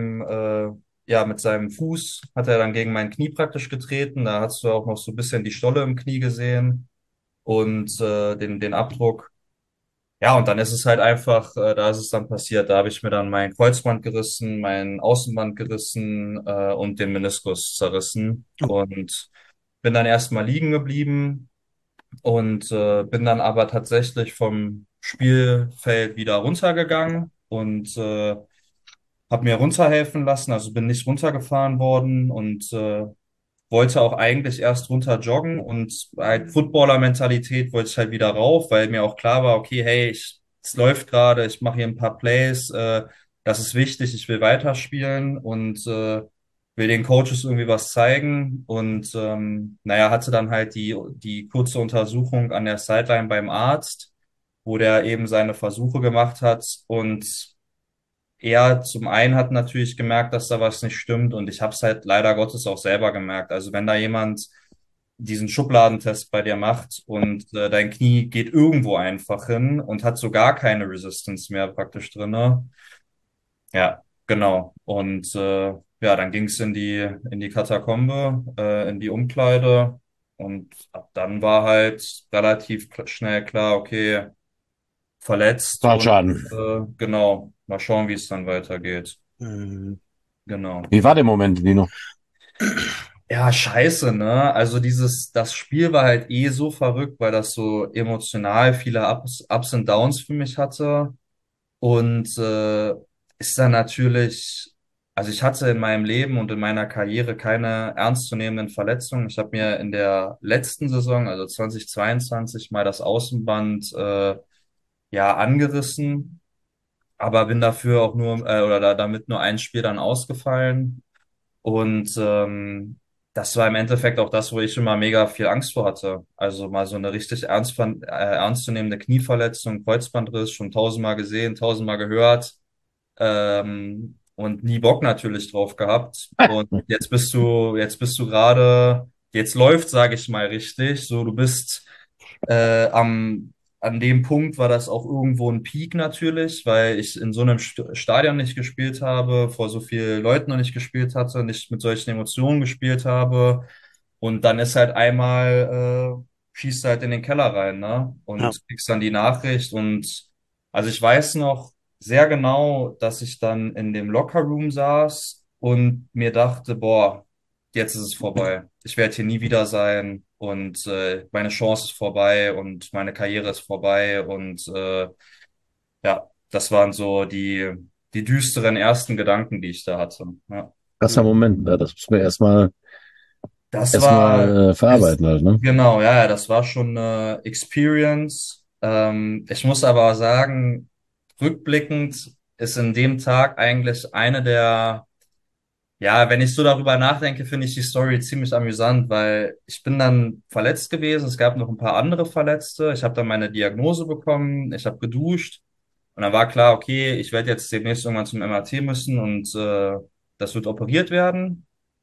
ja, mit seinem Fuß hat er dann gegen mein Knie praktisch getreten. Da hast du auch noch so ein bisschen die Stolle im Knie gesehen und den Abdruck. Ja, und dann ist es halt einfach, da ist es dann passiert. Da habe ich mir dann mein Kreuzband gerissen, mein Außenband gerissen und den Meniskus zerrissen und bin dann erstmal liegen geblieben und bin dann aber tatsächlich vom Spielfeld wieder runtergegangen und habe mir runterhelfen lassen, also bin nicht runtergefahren worden und wollte auch eigentlich erst runter joggen und halt Footballer-Mentalität wollte ich halt wieder rauf, weil mir auch klar war, okay, hey, es läuft gerade, ich mache hier ein paar Plays, das ist wichtig, ich will weiterspielen und will den Coaches irgendwie was zeigen und naja, hatte dann halt die kurze Untersuchung an der Sideline beim Arzt, wo der eben seine Versuche gemacht hat und er zum einen hat natürlich gemerkt, dass da was nicht stimmt und ich habe es halt leider Gottes auch selber gemerkt. Also wenn da jemand diesen Schubladentest bei dir macht und dein Knie geht irgendwo einfach hin und hat so gar keine Resistance mehr praktisch drinne. Ja, genau. Und ja, dann ging es in die Katakombe, in die Umkleide und ab dann war halt relativ schnell klar, okay, verletzt und Schaden. genau, mal schauen, wie es dann weitergeht. Hm. Genau. Wie war der Moment, Dino? Ja, scheiße, ne? Also das Spiel war halt eh so verrückt, weil das so emotional viele Ups und Downs für mich hatte. Und ist dann natürlich, also ich hatte in meinem Leben und in meiner Karriere keine ernstzunehmenden Verletzungen. Ich habe mir in der letzten Saison, also 2022, mal das Außenband ja angerissen, aber bin dafür auch nur oder damit nur ein Spiel dann ausgefallen. Und das war im Endeffekt auch das, wo ich immer mega viel Angst vor hatte. Also mal so eine richtig ernstzunehmende Knieverletzung, Kreuzbandriss, schon tausendmal gesehen, tausendmal gehört und nie Bock natürlich drauf gehabt. Und jetzt bist du gerade, jetzt läuft, sage ich mal richtig. So, du bist an dem Punkt war das auch irgendwo ein Peak natürlich, weil ich in so einem Stadion nicht gespielt habe, vor so vielen Leuten noch nicht gespielt hatte, nicht mit solchen Emotionen gespielt habe. Und dann ist halt einmal, schießt halt in den Keller rein, ne? Ja, Und kriegst dann die Nachricht. Und also ich weiß noch sehr genau, dass ich dann in dem Lockerroom saß und mir dachte, boah, jetzt ist es vorbei. Ich werde hier nie wieder sein und meine Chance ist vorbei und meine Karriere ist vorbei und ja, das waren so die düsteren ersten Gedanken, die ich da hatte. Ja. Krasser Moment, ne? Das muss man Das war, erstmal verarbeiten halt, ne? genau, ja, ja, das war schon eine Experience. Ich muss aber sagen, rückblickend ist in dem Tag eigentlich eine der. Ja, wenn ich so darüber nachdenke, finde ich die Story ziemlich amüsant, weil ich bin dann verletzt gewesen. Es gab noch ein paar andere Verletzte. Ich habe dann meine Diagnose bekommen. Ich habe geduscht und dann war klar, okay, ich werde jetzt demnächst irgendwann zum MRT müssen und das wird operiert werden.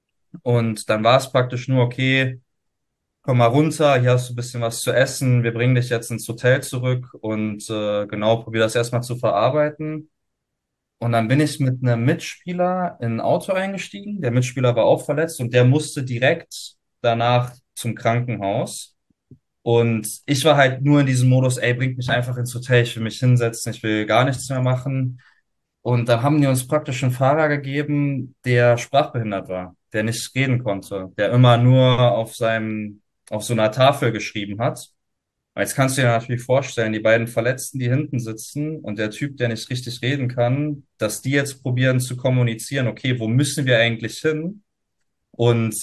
Und dann war es praktisch nur, okay, komm mal runter, hier hast du ein bisschen was zu essen. Wir bringen dich jetzt ins Hotel zurück und genau, probier das erstmal zu verarbeiten. Und dann bin ich mit einem Mitspieler in ein Auto eingestiegen. Der Mitspieler war auch verletzt und der musste direkt danach zum Krankenhaus. Und ich war halt nur in diesem Modus, ey, bringt mich einfach ins Hotel, ich will mich hinsetzen, ich will gar nichts mehr machen. Und dann haben die uns praktisch einen Fahrer gegeben, der sprachbehindert war, der nicht reden konnte, der immer nur auf so einer Tafel geschrieben hat. Jetzt kannst du dir natürlich vorstellen, die beiden Verletzten, die hinten sitzen und der Typ, der nicht richtig reden kann, dass die jetzt probieren zu kommunizieren, okay, wo müssen wir eigentlich hin? Und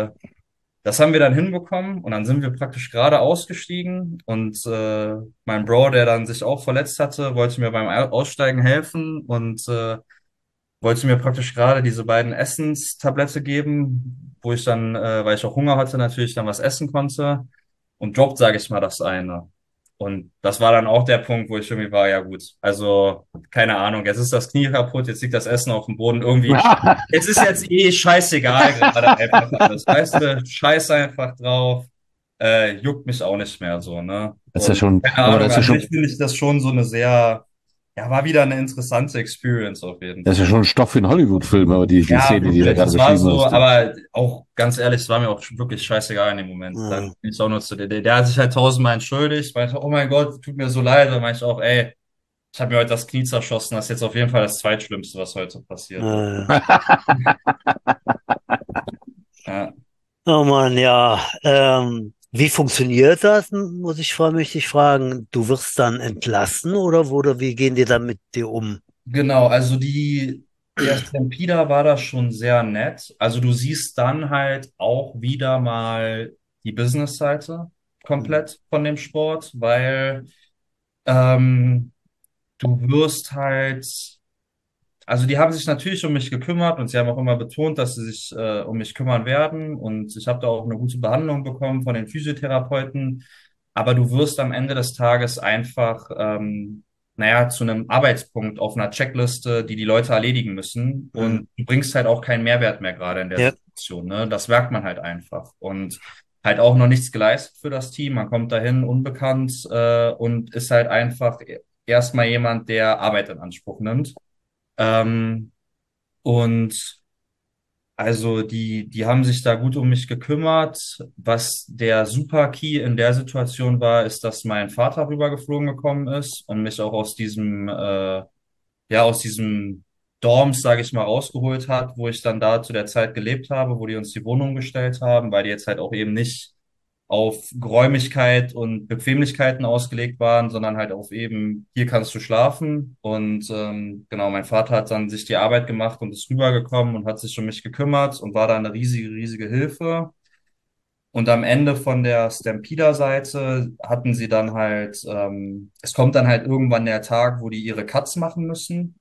das haben wir dann hinbekommen und dann sind wir praktisch gerade ausgestiegen und mein Bro, der dann sich auch verletzt hatte, wollte mir beim Aussteigen helfen und wollte mir praktisch gerade diese beiden Essenstablette geben, wo ich dann, weil ich auch Hunger hatte, natürlich dann was essen konnte und droppt, sage ich mal, das eine. Und das war dann auch der Punkt, wo ich irgendwie war, ja gut, also keine Ahnung, jetzt ist das Knie kaputt, jetzt liegt das Essen auf dem Boden, irgendwie, es ist jetzt eh scheißegal gerade einfach alles, weißt du, scheiß einfach drauf, juckt mich auch nicht mehr so, ne? Das ist ja Und schon, keine aber Ahnung, an sich finde ich das schon so eine sehr, ja, war wieder eine interessante Experience auf jeden das ist ja Fall. schon Stoff für einen Hollywood-Film, aber die Ja, Szene, die du da wirklich. gerade Das war beschrieben so, hast. aber auch ganz ehrlich, es war mir auch wirklich scheißegal in dem Moment. Dann ja, bin ich auch nur zu der hat sich halt tausendmal entschuldigt, meinte, oh mein Gott, tut mir so leid. Dann meinte ich auch, ey, ich habe mir heute das Knie zerschossen. Das ist jetzt auf jeden Fall das Zweitschlimmste, was heute passiert ist. ja. Ja. Oh Mann, ja. Wie funktioniert das? Muss ich mich dich fragen. Du wirst dann entlassen oder wie gehen die dann mit dir um? Genau, also der Stampeder war da schon sehr nett. Also du siehst dann halt auch wieder mal die Business-Seite komplett von dem Sport, weil ähm, du wirst halt, also die haben sich natürlich um mich gekümmert und sie haben auch immer betont, dass sie sich um mich kümmern werden und ich habe da auch eine gute Behandlung bekommen von den Physiotherapeuten, aber du wirst am Ende des Tages einfach, naja, zu einem Arbeitspunkt auf einer Checkliste, die die Leute erledigen müssen Hm. und du bringst halt auch keinen Mehrwert mehr gerade in der Ja, Situation, ne? Das merkt man halt einfach und halt auch noch nichts geleistet für das Team. Man kommt dahin unbekannt und ist halt einfach erstmal jemand, der Arbeit in Anspruch nimmt. Ähm, und also die haben sich da gut um mich gekümmert. Was der Super Key in der Situation war, ist, dass mein Vater rübergeflogen gekommen ist und mich auch aus diesem Dorms, sage ich mal, rausgeholt hat, wo ich dann da zu der Zeit gelebt habe, wo die uns die Wohnung gestellt haben, weil die jetzt halt auch eben nicht auf Geräumigkeit und Bequemlichkeiten ausgelegt waren, sondern halt auf eben, hier kannst du schlafen. Und genau, mein Vater hat dann sich die Arbeit gemacht und ist rübergekommen und hat sich um mich gekümmert und war da eine riesige, riesige Hilfe. Und am Ende von der Stampeder-Seite hatten sie dann halt, es kommt dann halt irgendwann der Tag, wo die ihre Cuts machen müssen,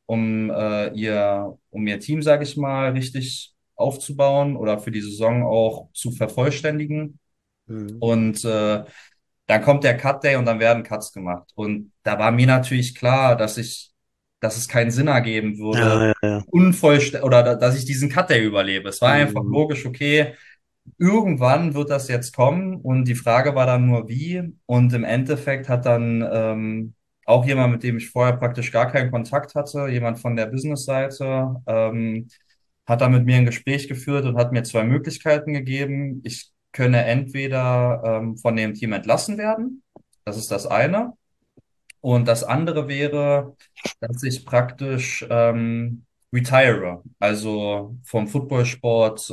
um ihr Team, sage ich mal, richtig aufzubauen oder für die Saison auch zu vervollständigen. Mhm. Und dann kommt der Cut Day und dann werden Cuts gemacht. Und da war mir natürlich klar, dass es keinen Sinn ergeben würde, Ja, ja, ja. dass ich diesen Cut Day überlebe. Es war einfach Mhm. logisch, okay, irgendwann wird das jetzt kommen und die Frage war dann nur wie. Und im Endeffekt hat dann auch jemand, mit dem ich vorher praktisch gar keinen Kontakt hatte, jemand von der Business-Seite, hat dann mit mir ein Gespräch geführt und hat mir zwei Möglichkeiten gegeben. Ich könne entweder von dem Team entlassen werden. Das ist das eine. Und das andere wäre, dass ich praktisch retire, also vom Footballsport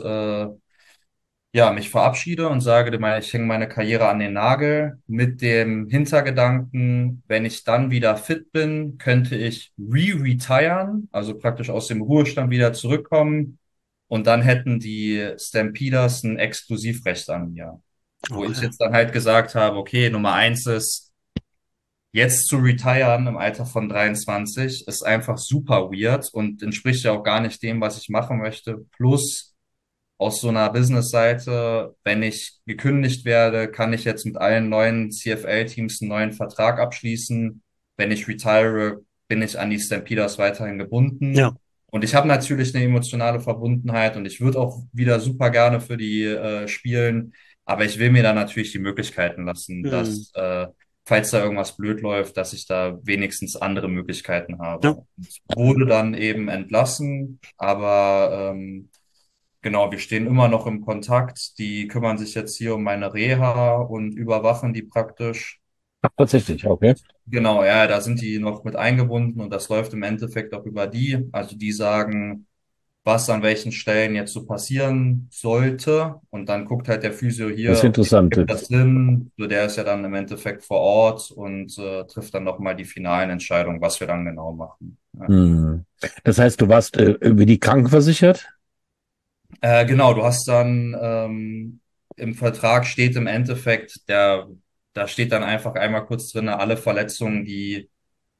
ja, mich verabschiede und sage, ich hänge meine Karriere an den Nagel mit dem Hintergedanken, wenn ich dann wieder fit bin, könnte ich re-retiren, also praktisch aus dem Ruhestand wieder zurückkommen und dann hätten die Stampeders ein Exklusivrecht an mir. Wo ich Okay. jetzt dann halt gesagt habe, okay, Nummer eins ist, jetzt zu retiren im Alter von 23 ist einfach super weird und entspricht ja auch gar nicht dem, was ich machen möchte. Plus aus so einer Business-Seite, wenn ich gekündigt werde, kann ich jetzt mit allen neuen CFL-Teams einen neuen Vertrag abschließen. Wenn ich retire, bin ich an die Stampeders weiterhin Ja. gebunden. Und ich habe natürlich eine emotionale Verbundenheit und ich würde auch wieder super gerne für die spielen. Aber ich will mir da natürlich die Möglichkeiten lassen, Mhm. dass, falls da irgendwas blöd läuft, dass ich da wenigstens andere Möglichkeiten Ja. habe. Und Mhm. wurde dann eben entlassen, aber genau, wir stehen immer noch im Kontakt. Die kümmern sich jetzt hier um meine Reha und überwachen die praktisch. Ach, tatsächlich, okay. Genau, ja, da sind die noch mit eingebunden und das läuft im Endeffekt auch über die. Also die sagen, was an welchen Stellen jetzt so passieren sollte. Und dann guckt halt der Physio Das ist hier, okay, interessant. gibt das Sinn? So, der ist ja dann im Endeffekt vor Ort und trifft dann nochmal die finalen Entscheidungen, was wir dann genau machen. Ja. Hm. Das heißt, du warst über die Krankenversichert? Genau, du hast dann im Vertrag steht im Endeffekt, da steht dann einfach einmal kurz drin, alle Verletzungen, die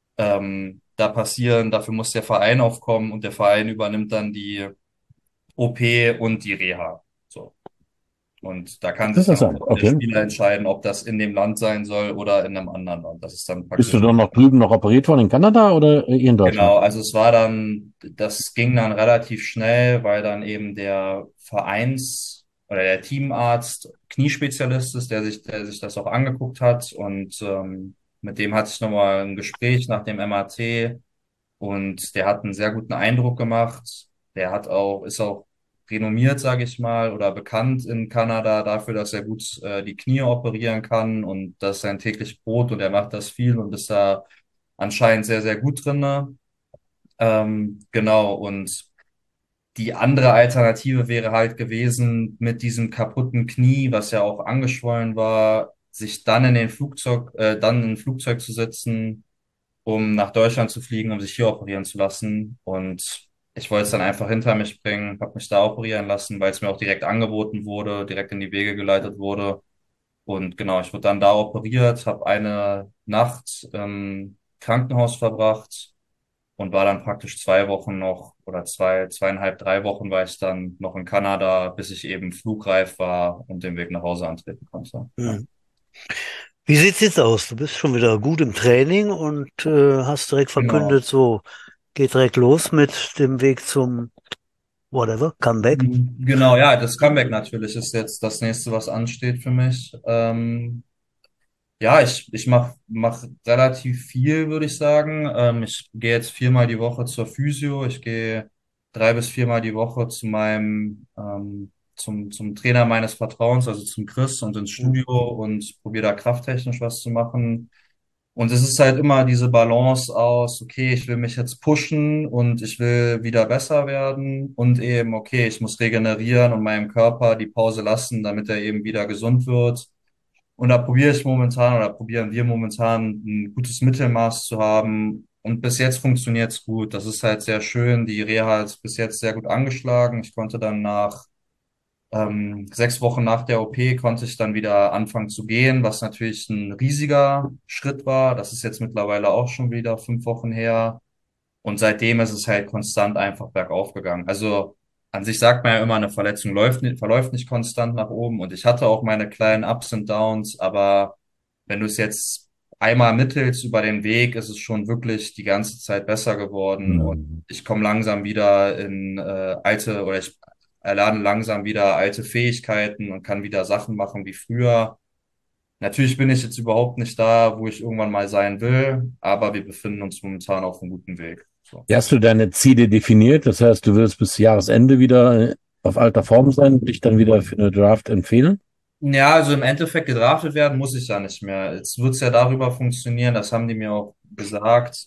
da passieren, dafür muss der Verein aufkommen und der Verein übernimmt dann die OP und die Reha. So. Und da kann sich dann Interessant, auch der okay. Spieler entscheiden, ob das in dem Land sein soll oder in einem anderen Land. Das ist dann Bist du praktisch. dann noch drüben noch operiert worden in Kanada oder hier in Deutschland? Genau, also es war dann, das ging dann relativ schnell, weil dann eben der oder der Teamarzt Kniespezialist ist, der sich das auch angeguckt hat und mit dem hatte ich nochmal ein Gespräch nach dem MRT und der hat einen sehr guten Eindruck gemacht. Ist auch renommiert, sage ich mal, oder bekannt in Kanada dafür, dass er gut die Knie operieren kann und das ist sein täglich Brot und er macht das viel und ist da anscheinend sehr, sehr gut drinne. Genau, und die andere Alternative wäre halt gewesen, mit diesem kaputten Knie, was ja auch angeschwollen war, sich dann dann in ein Flugzeug zu setzen, um nach Deutschland zu fliegen, um sich hier operieren zu lassen. Und ich wollte es dann einfach hinter mich bringen, habe mich da operieren lassen, weil es mir auch direkt angeboten wurde, direkt in die Wege geleitet wurde. Und genau, ich wurde dann da operiert, habe eine Nacht im Krankenhaus verbracht und war dann praktisch 2 Wochen noch oder zweieinhalb, 3 Wochen war ich dann noch in Kanada, bis ich eben flugreif war und den Weg nach Hause antreten konnte. Ja. Mhm. Wie sieht's jetzt aus? Du bist schon wieder gut im Training und hast direkt Genau. verkündet, so geht direkt los mit dem Weg zum whatever, Comeback. Genau, ja, das Comeback natürlich ist jetzt das nächste, was ansteht für mich. Ja, ich mach relativ viel, würde ich sagen. Ich gehe jetzt 4-mal die Woche zur Physio. Ich gehe 3 bis 4-mal die Woche zum Trainer meines Vertrauens, also zum Chris und ins Mhm. Studio und probiere da krafttechnisch was zu machen. Und es ist halt immer diese Balance aus, okay, ich will mich jetzt pushen und ich will wieder besser werden und eben, okay, ich muss regenerieren und meinem Körper die Pause lassen, damit er eben wieder gesund wird. Und da probiere ich momentan oder probieren wir momentan ein gutes Mittelmaß zu haben. Und bis jetzt funktioniert es gut. Das ist halt sehr schön. Die Reha ist bis jetzt sehr gut angeschlagen. Ich konnte dann nach 6 Wochen nach der OP konnte ich dann wieder anfangen zu gehen, was natürlich ein riesiger Schritt war. Das ist jetzt mittlerweile auch schon wieder 5 Wochen her. Und seitdem ist es halt konstant einfach bergauf gegangen. Also an sich sagt man ja immer, eine Verletzung verläuft nicht konstant nach oben. Und ich hatte auch meine kleinen Ups und Downs, aber wenn du es jetzt einmal mittelst über den Weg, ist es schon wirklich die ganze Zeit besser geworden. Und Mhm. ich komme langsam wieder in oder ich erlerne langsam wieder alte Fähigkeiten und kann wieder Sachen machen wie früher. Natürlich bin ich jetzt überhaupt nicht da, wo ich irgendwann mal sein will, aber wir befinden uns momentan auf einem guten Weg. So. Ja, hast du deine Ziele definiert? Das heißt, du willst bis Jahresende wieder auf alter Form sein und dich dann wieder für eine Draft empfehlen? Ja, also im Endeffekt gedraftet werden muss ich ja nicht mehr. Jetzt wird's ja darüber funktionieren, das haben die mir auch gesagt,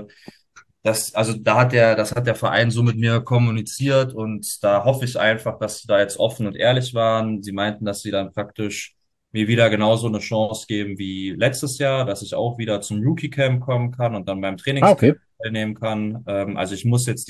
also das hat der Verein so mit mir kommuniziert und da hoffe ich einfach, dass sie da jetzt offen und ehrlich waren. Sie meinten, dass sie dann praktisch mir wieder genauso eine Chance geben wie letztes Jahr, dass ich auch wieder zum Rookie Camp kommen kann und dann beim Ah, Trainingscamp okay. teilnehmen kann. Also ich muss jetzt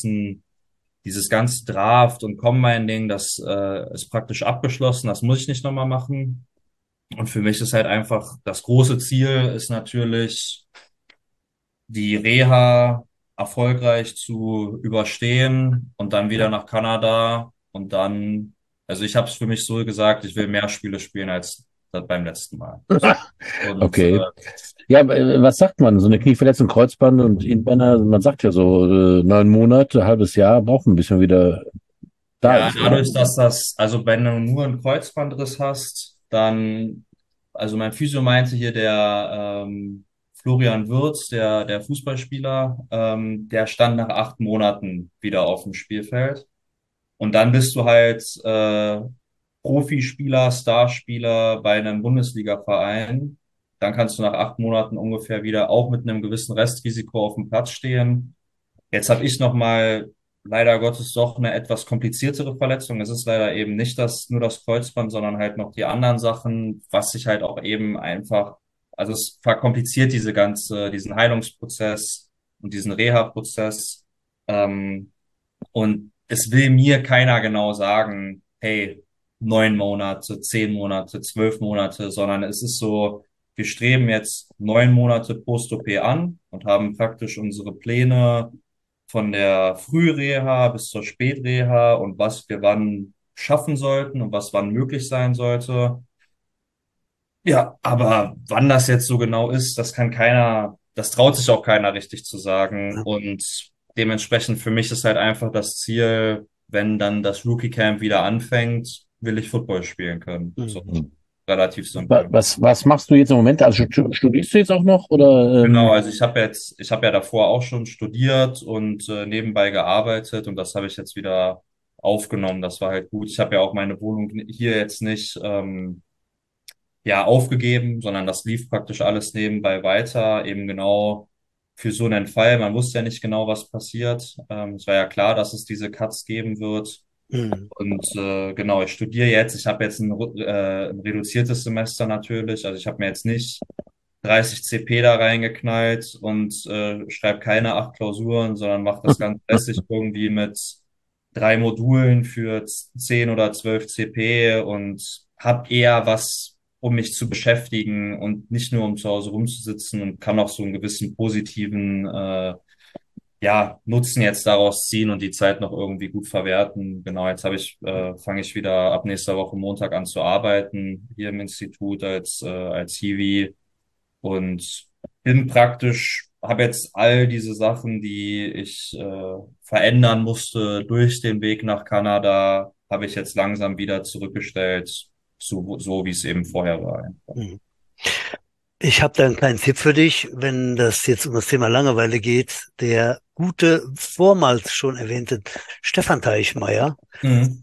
dieses ganze Draft und Combine-Ding, das ist praktisch abgeschlossen, das muss ich nicht nochmal machen. Und für mich ist halt einfach, das große Ziel ist natürlich, die Reha erfolgreich zu überstehen und dann wieder Ja. nach Kanada und dann, also ich habe es für mich so gesagt, ich will mehr Spiele spielen als das beim letzten Mal. So. Und Okay. Ja, was sagt man? So eine Knieverletzung, Kreuzband und Innenbänder, man sagt ja so 9 Monate, halbes Jahr brauchen, bis man wieder da ja, ist, oder? dadurch, also wenn du nur einen Kreuzbandriss hast, dann, also mein Physio meinte hier, der Florian Wirtz, der Fußballspieler, der stand nach 8 Monaten wieder auf dem Spielfeld. Und dann bist du halt Profispieler, Starspieler bei einem Bundesliga-Verein. Dann kannst du nach 8 Monaten ungefähr wieder auch mit einem gewissen Restrisiko auf dem Platz stehen. Jetzt habe ich noch mal leider Gottes doch eine etwas kompliziertere Verletzung. Es ist leider eben nicht nur das Kreuzband, sondern halt noch die anderen Sachen, was sich halt auch eben einfach, also es verkompliziert diesen Heilungsprozess und diesen Reha-Prozess. Ähm, und es will mir keiner genau sagen, hey, 9 Monate, 10 Monate, 12 Monate, sondern es ist so, wir streben jetzt 9 Monate Post-OP an und haben praktisch unsere Pläne von der Frühreha bis zur Spätreha und was wir wann schaffen sollten und was wann möglich sein sollte. Ja, aber wann das jetzt so genau ist, das traut sich auch keiner richtig zu sagen. Und dementsprechend für mich ist halt einfach das Ziel, wenn dann das Rookie Camp wieder anfängt, will ich Football spielen können. So, Mhm. relativ simpel. Was machst du jetzt im Moment? Also studierst du jetzt auch noch oder Genau, also ich habe ja davor auch schon studiert und nebenbei gearbeitet und das habe ich jetzt wieder aufgenommen. Das war halt gut. Ich habe ja auch meine Wohnung hier jetzt nicht ja aufgegeben, sondern das lief praktisch alles nebenbei weiter, eben genau für so einen Fall. Man wusste ja nicht genau, was passiert. Es war ja klar, dass es diese Cuts geben wird. Mhm. Und genau, ich studiere jetzt. Ich habe jetzt ein reduziertes Semester natürlich. Also ich habe mir jetzt nicht 30 CP da reingeknallt und schreibe keine 8 Klausuren, sondern mache das ganz lässig irgendwie mit 3 Modulen für 10 oder 12 CP und habe eher was, um mich zu beschäftigen und nicht nur um zu Hause rumzusitzen und kann auch so einen gewissen positiven ja, Nutzen jetzt daraus ziehen und die Zeit noch irgendwie gut verwerten. Genau, jetzt fange ich wieder ab nächster Woche Montag an zu arbeiten hier im Institut als Hiwi und bin praktisch, habe jetzt all diese Sachen, die ich verändern musste durch den Weg nach Kanada, habe ich jetzt langsam wieder zurückgestellt, so wie es eben vorher war. Mhm. Ich habe da einen kleinen Tipp für dich, wenn das jetzt um das Thema Langeweile geht. Der gute, vormals schon erwähnte Stefan Teichmeier, Mhm.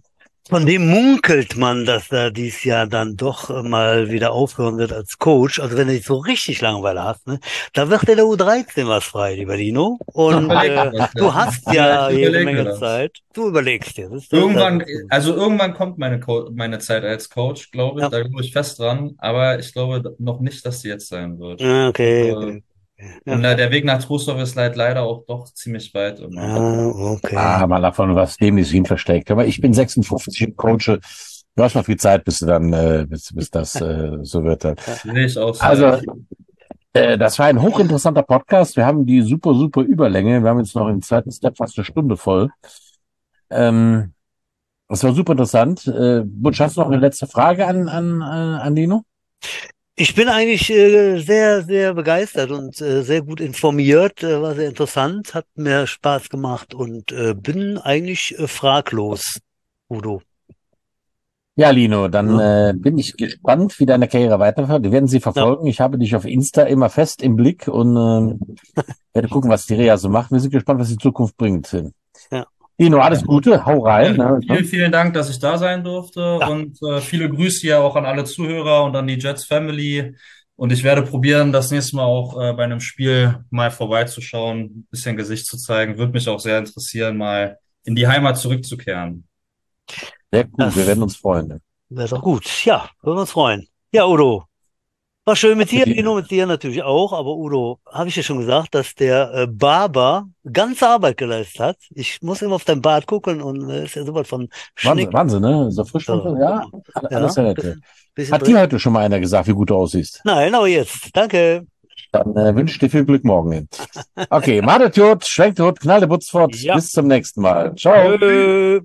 Von dem munkelt man, dass er dieses Jahr dann doch mal wieder aufhören wird als Coach. Also wenn du dich so richtig Langeweile hast, ne, da wird der U13 was frei, lieber Dino. Und Überleg mir das, du ja. hast Ja, ja ich jede überlege mir Menge das. Zeit. Du überlegst dir. Irgendwann, also irgendwann kommt meine Zeit als Coach, glaube ich. Ja, Da glaube ich fest dran. Aber ich glaube noch nicht, dass sie jetzt sein wird. ja, okay, Also, okay. und Ja, der Weg nach Trusdorf ist leider auch doch ziemlich weit immer. ja, okay. Ah, mal davon, was demnächst hin versteckt. Aber ich bin 56 und coache. Du hast noch viel Zeit, bis du dann, bis das so wird. Dann. Ja, Sehe ich auch so. Also, das war ein hochinteressanter Podcast. Wir haben die super Überlänge. Wir haben jetzt noch im zweiten Step fast eine Stunde voll. Ähm, Das war super interessant. Butch, hast du noch eine letzte Frage an Dino? ich bin eigentlich sehr, sehr begeistert und sehr gut informiert, war sehr interessant, hat mir Spaß gemacht und bin eigentlich fraglos, Udo. Ja, Lino, dann Ne? bin ich gespannt, wie deine Karriere weiterführt. Wir werden sie Ja, verfolgen. Ich habe dich auf Insta immer fest im Blick und werde gucken, was die Reha so macht. Wir sind gespannt, was die Zukunft bringt. ja, Lino, alles Gute, hau Ja, rein. Ne? vielen Dank, dass ich da sein durfte ja. und viele Grüße ja auch an alle Zuhörer und an die Jets Family. Und ich werde probieren, das nächste Mal auch bei einem Spiel mal vorbeizuschauen, ein bisschen Gesicht zu zeigen. Würde mich auch sehr interessieren, mal in die Heimat zurückzukehren. Sehr cool, wir werden Das uns freuen. wäre doch gut. Ja, würden wir uns freuen. Ja, Udo, war schön mit dir, Mit dir. Dino, mit dir natürlich auch, aber Udo, habe ich dir schon gesagt, dass der Barber ganze Arbeit geleistet hat. Ich muss immer auf dein Bart gucken und ist ja sowas von Wahnsinn, Schnick. Wahnsinn, ne? So frisch von, Ja, ja, alles ja, sehr nett. bisschen Hat dir drin. heute schon mal einer gesagt, wie gut du aussiehst? Nein, aber jetzt. Danke. Dann wünsche ich dir viel Glück morgen. Okay, madet gut, schwenkt gut, knalle Butz fort. Ja. Bis zum nächsten Mal. Ciao. Tschö.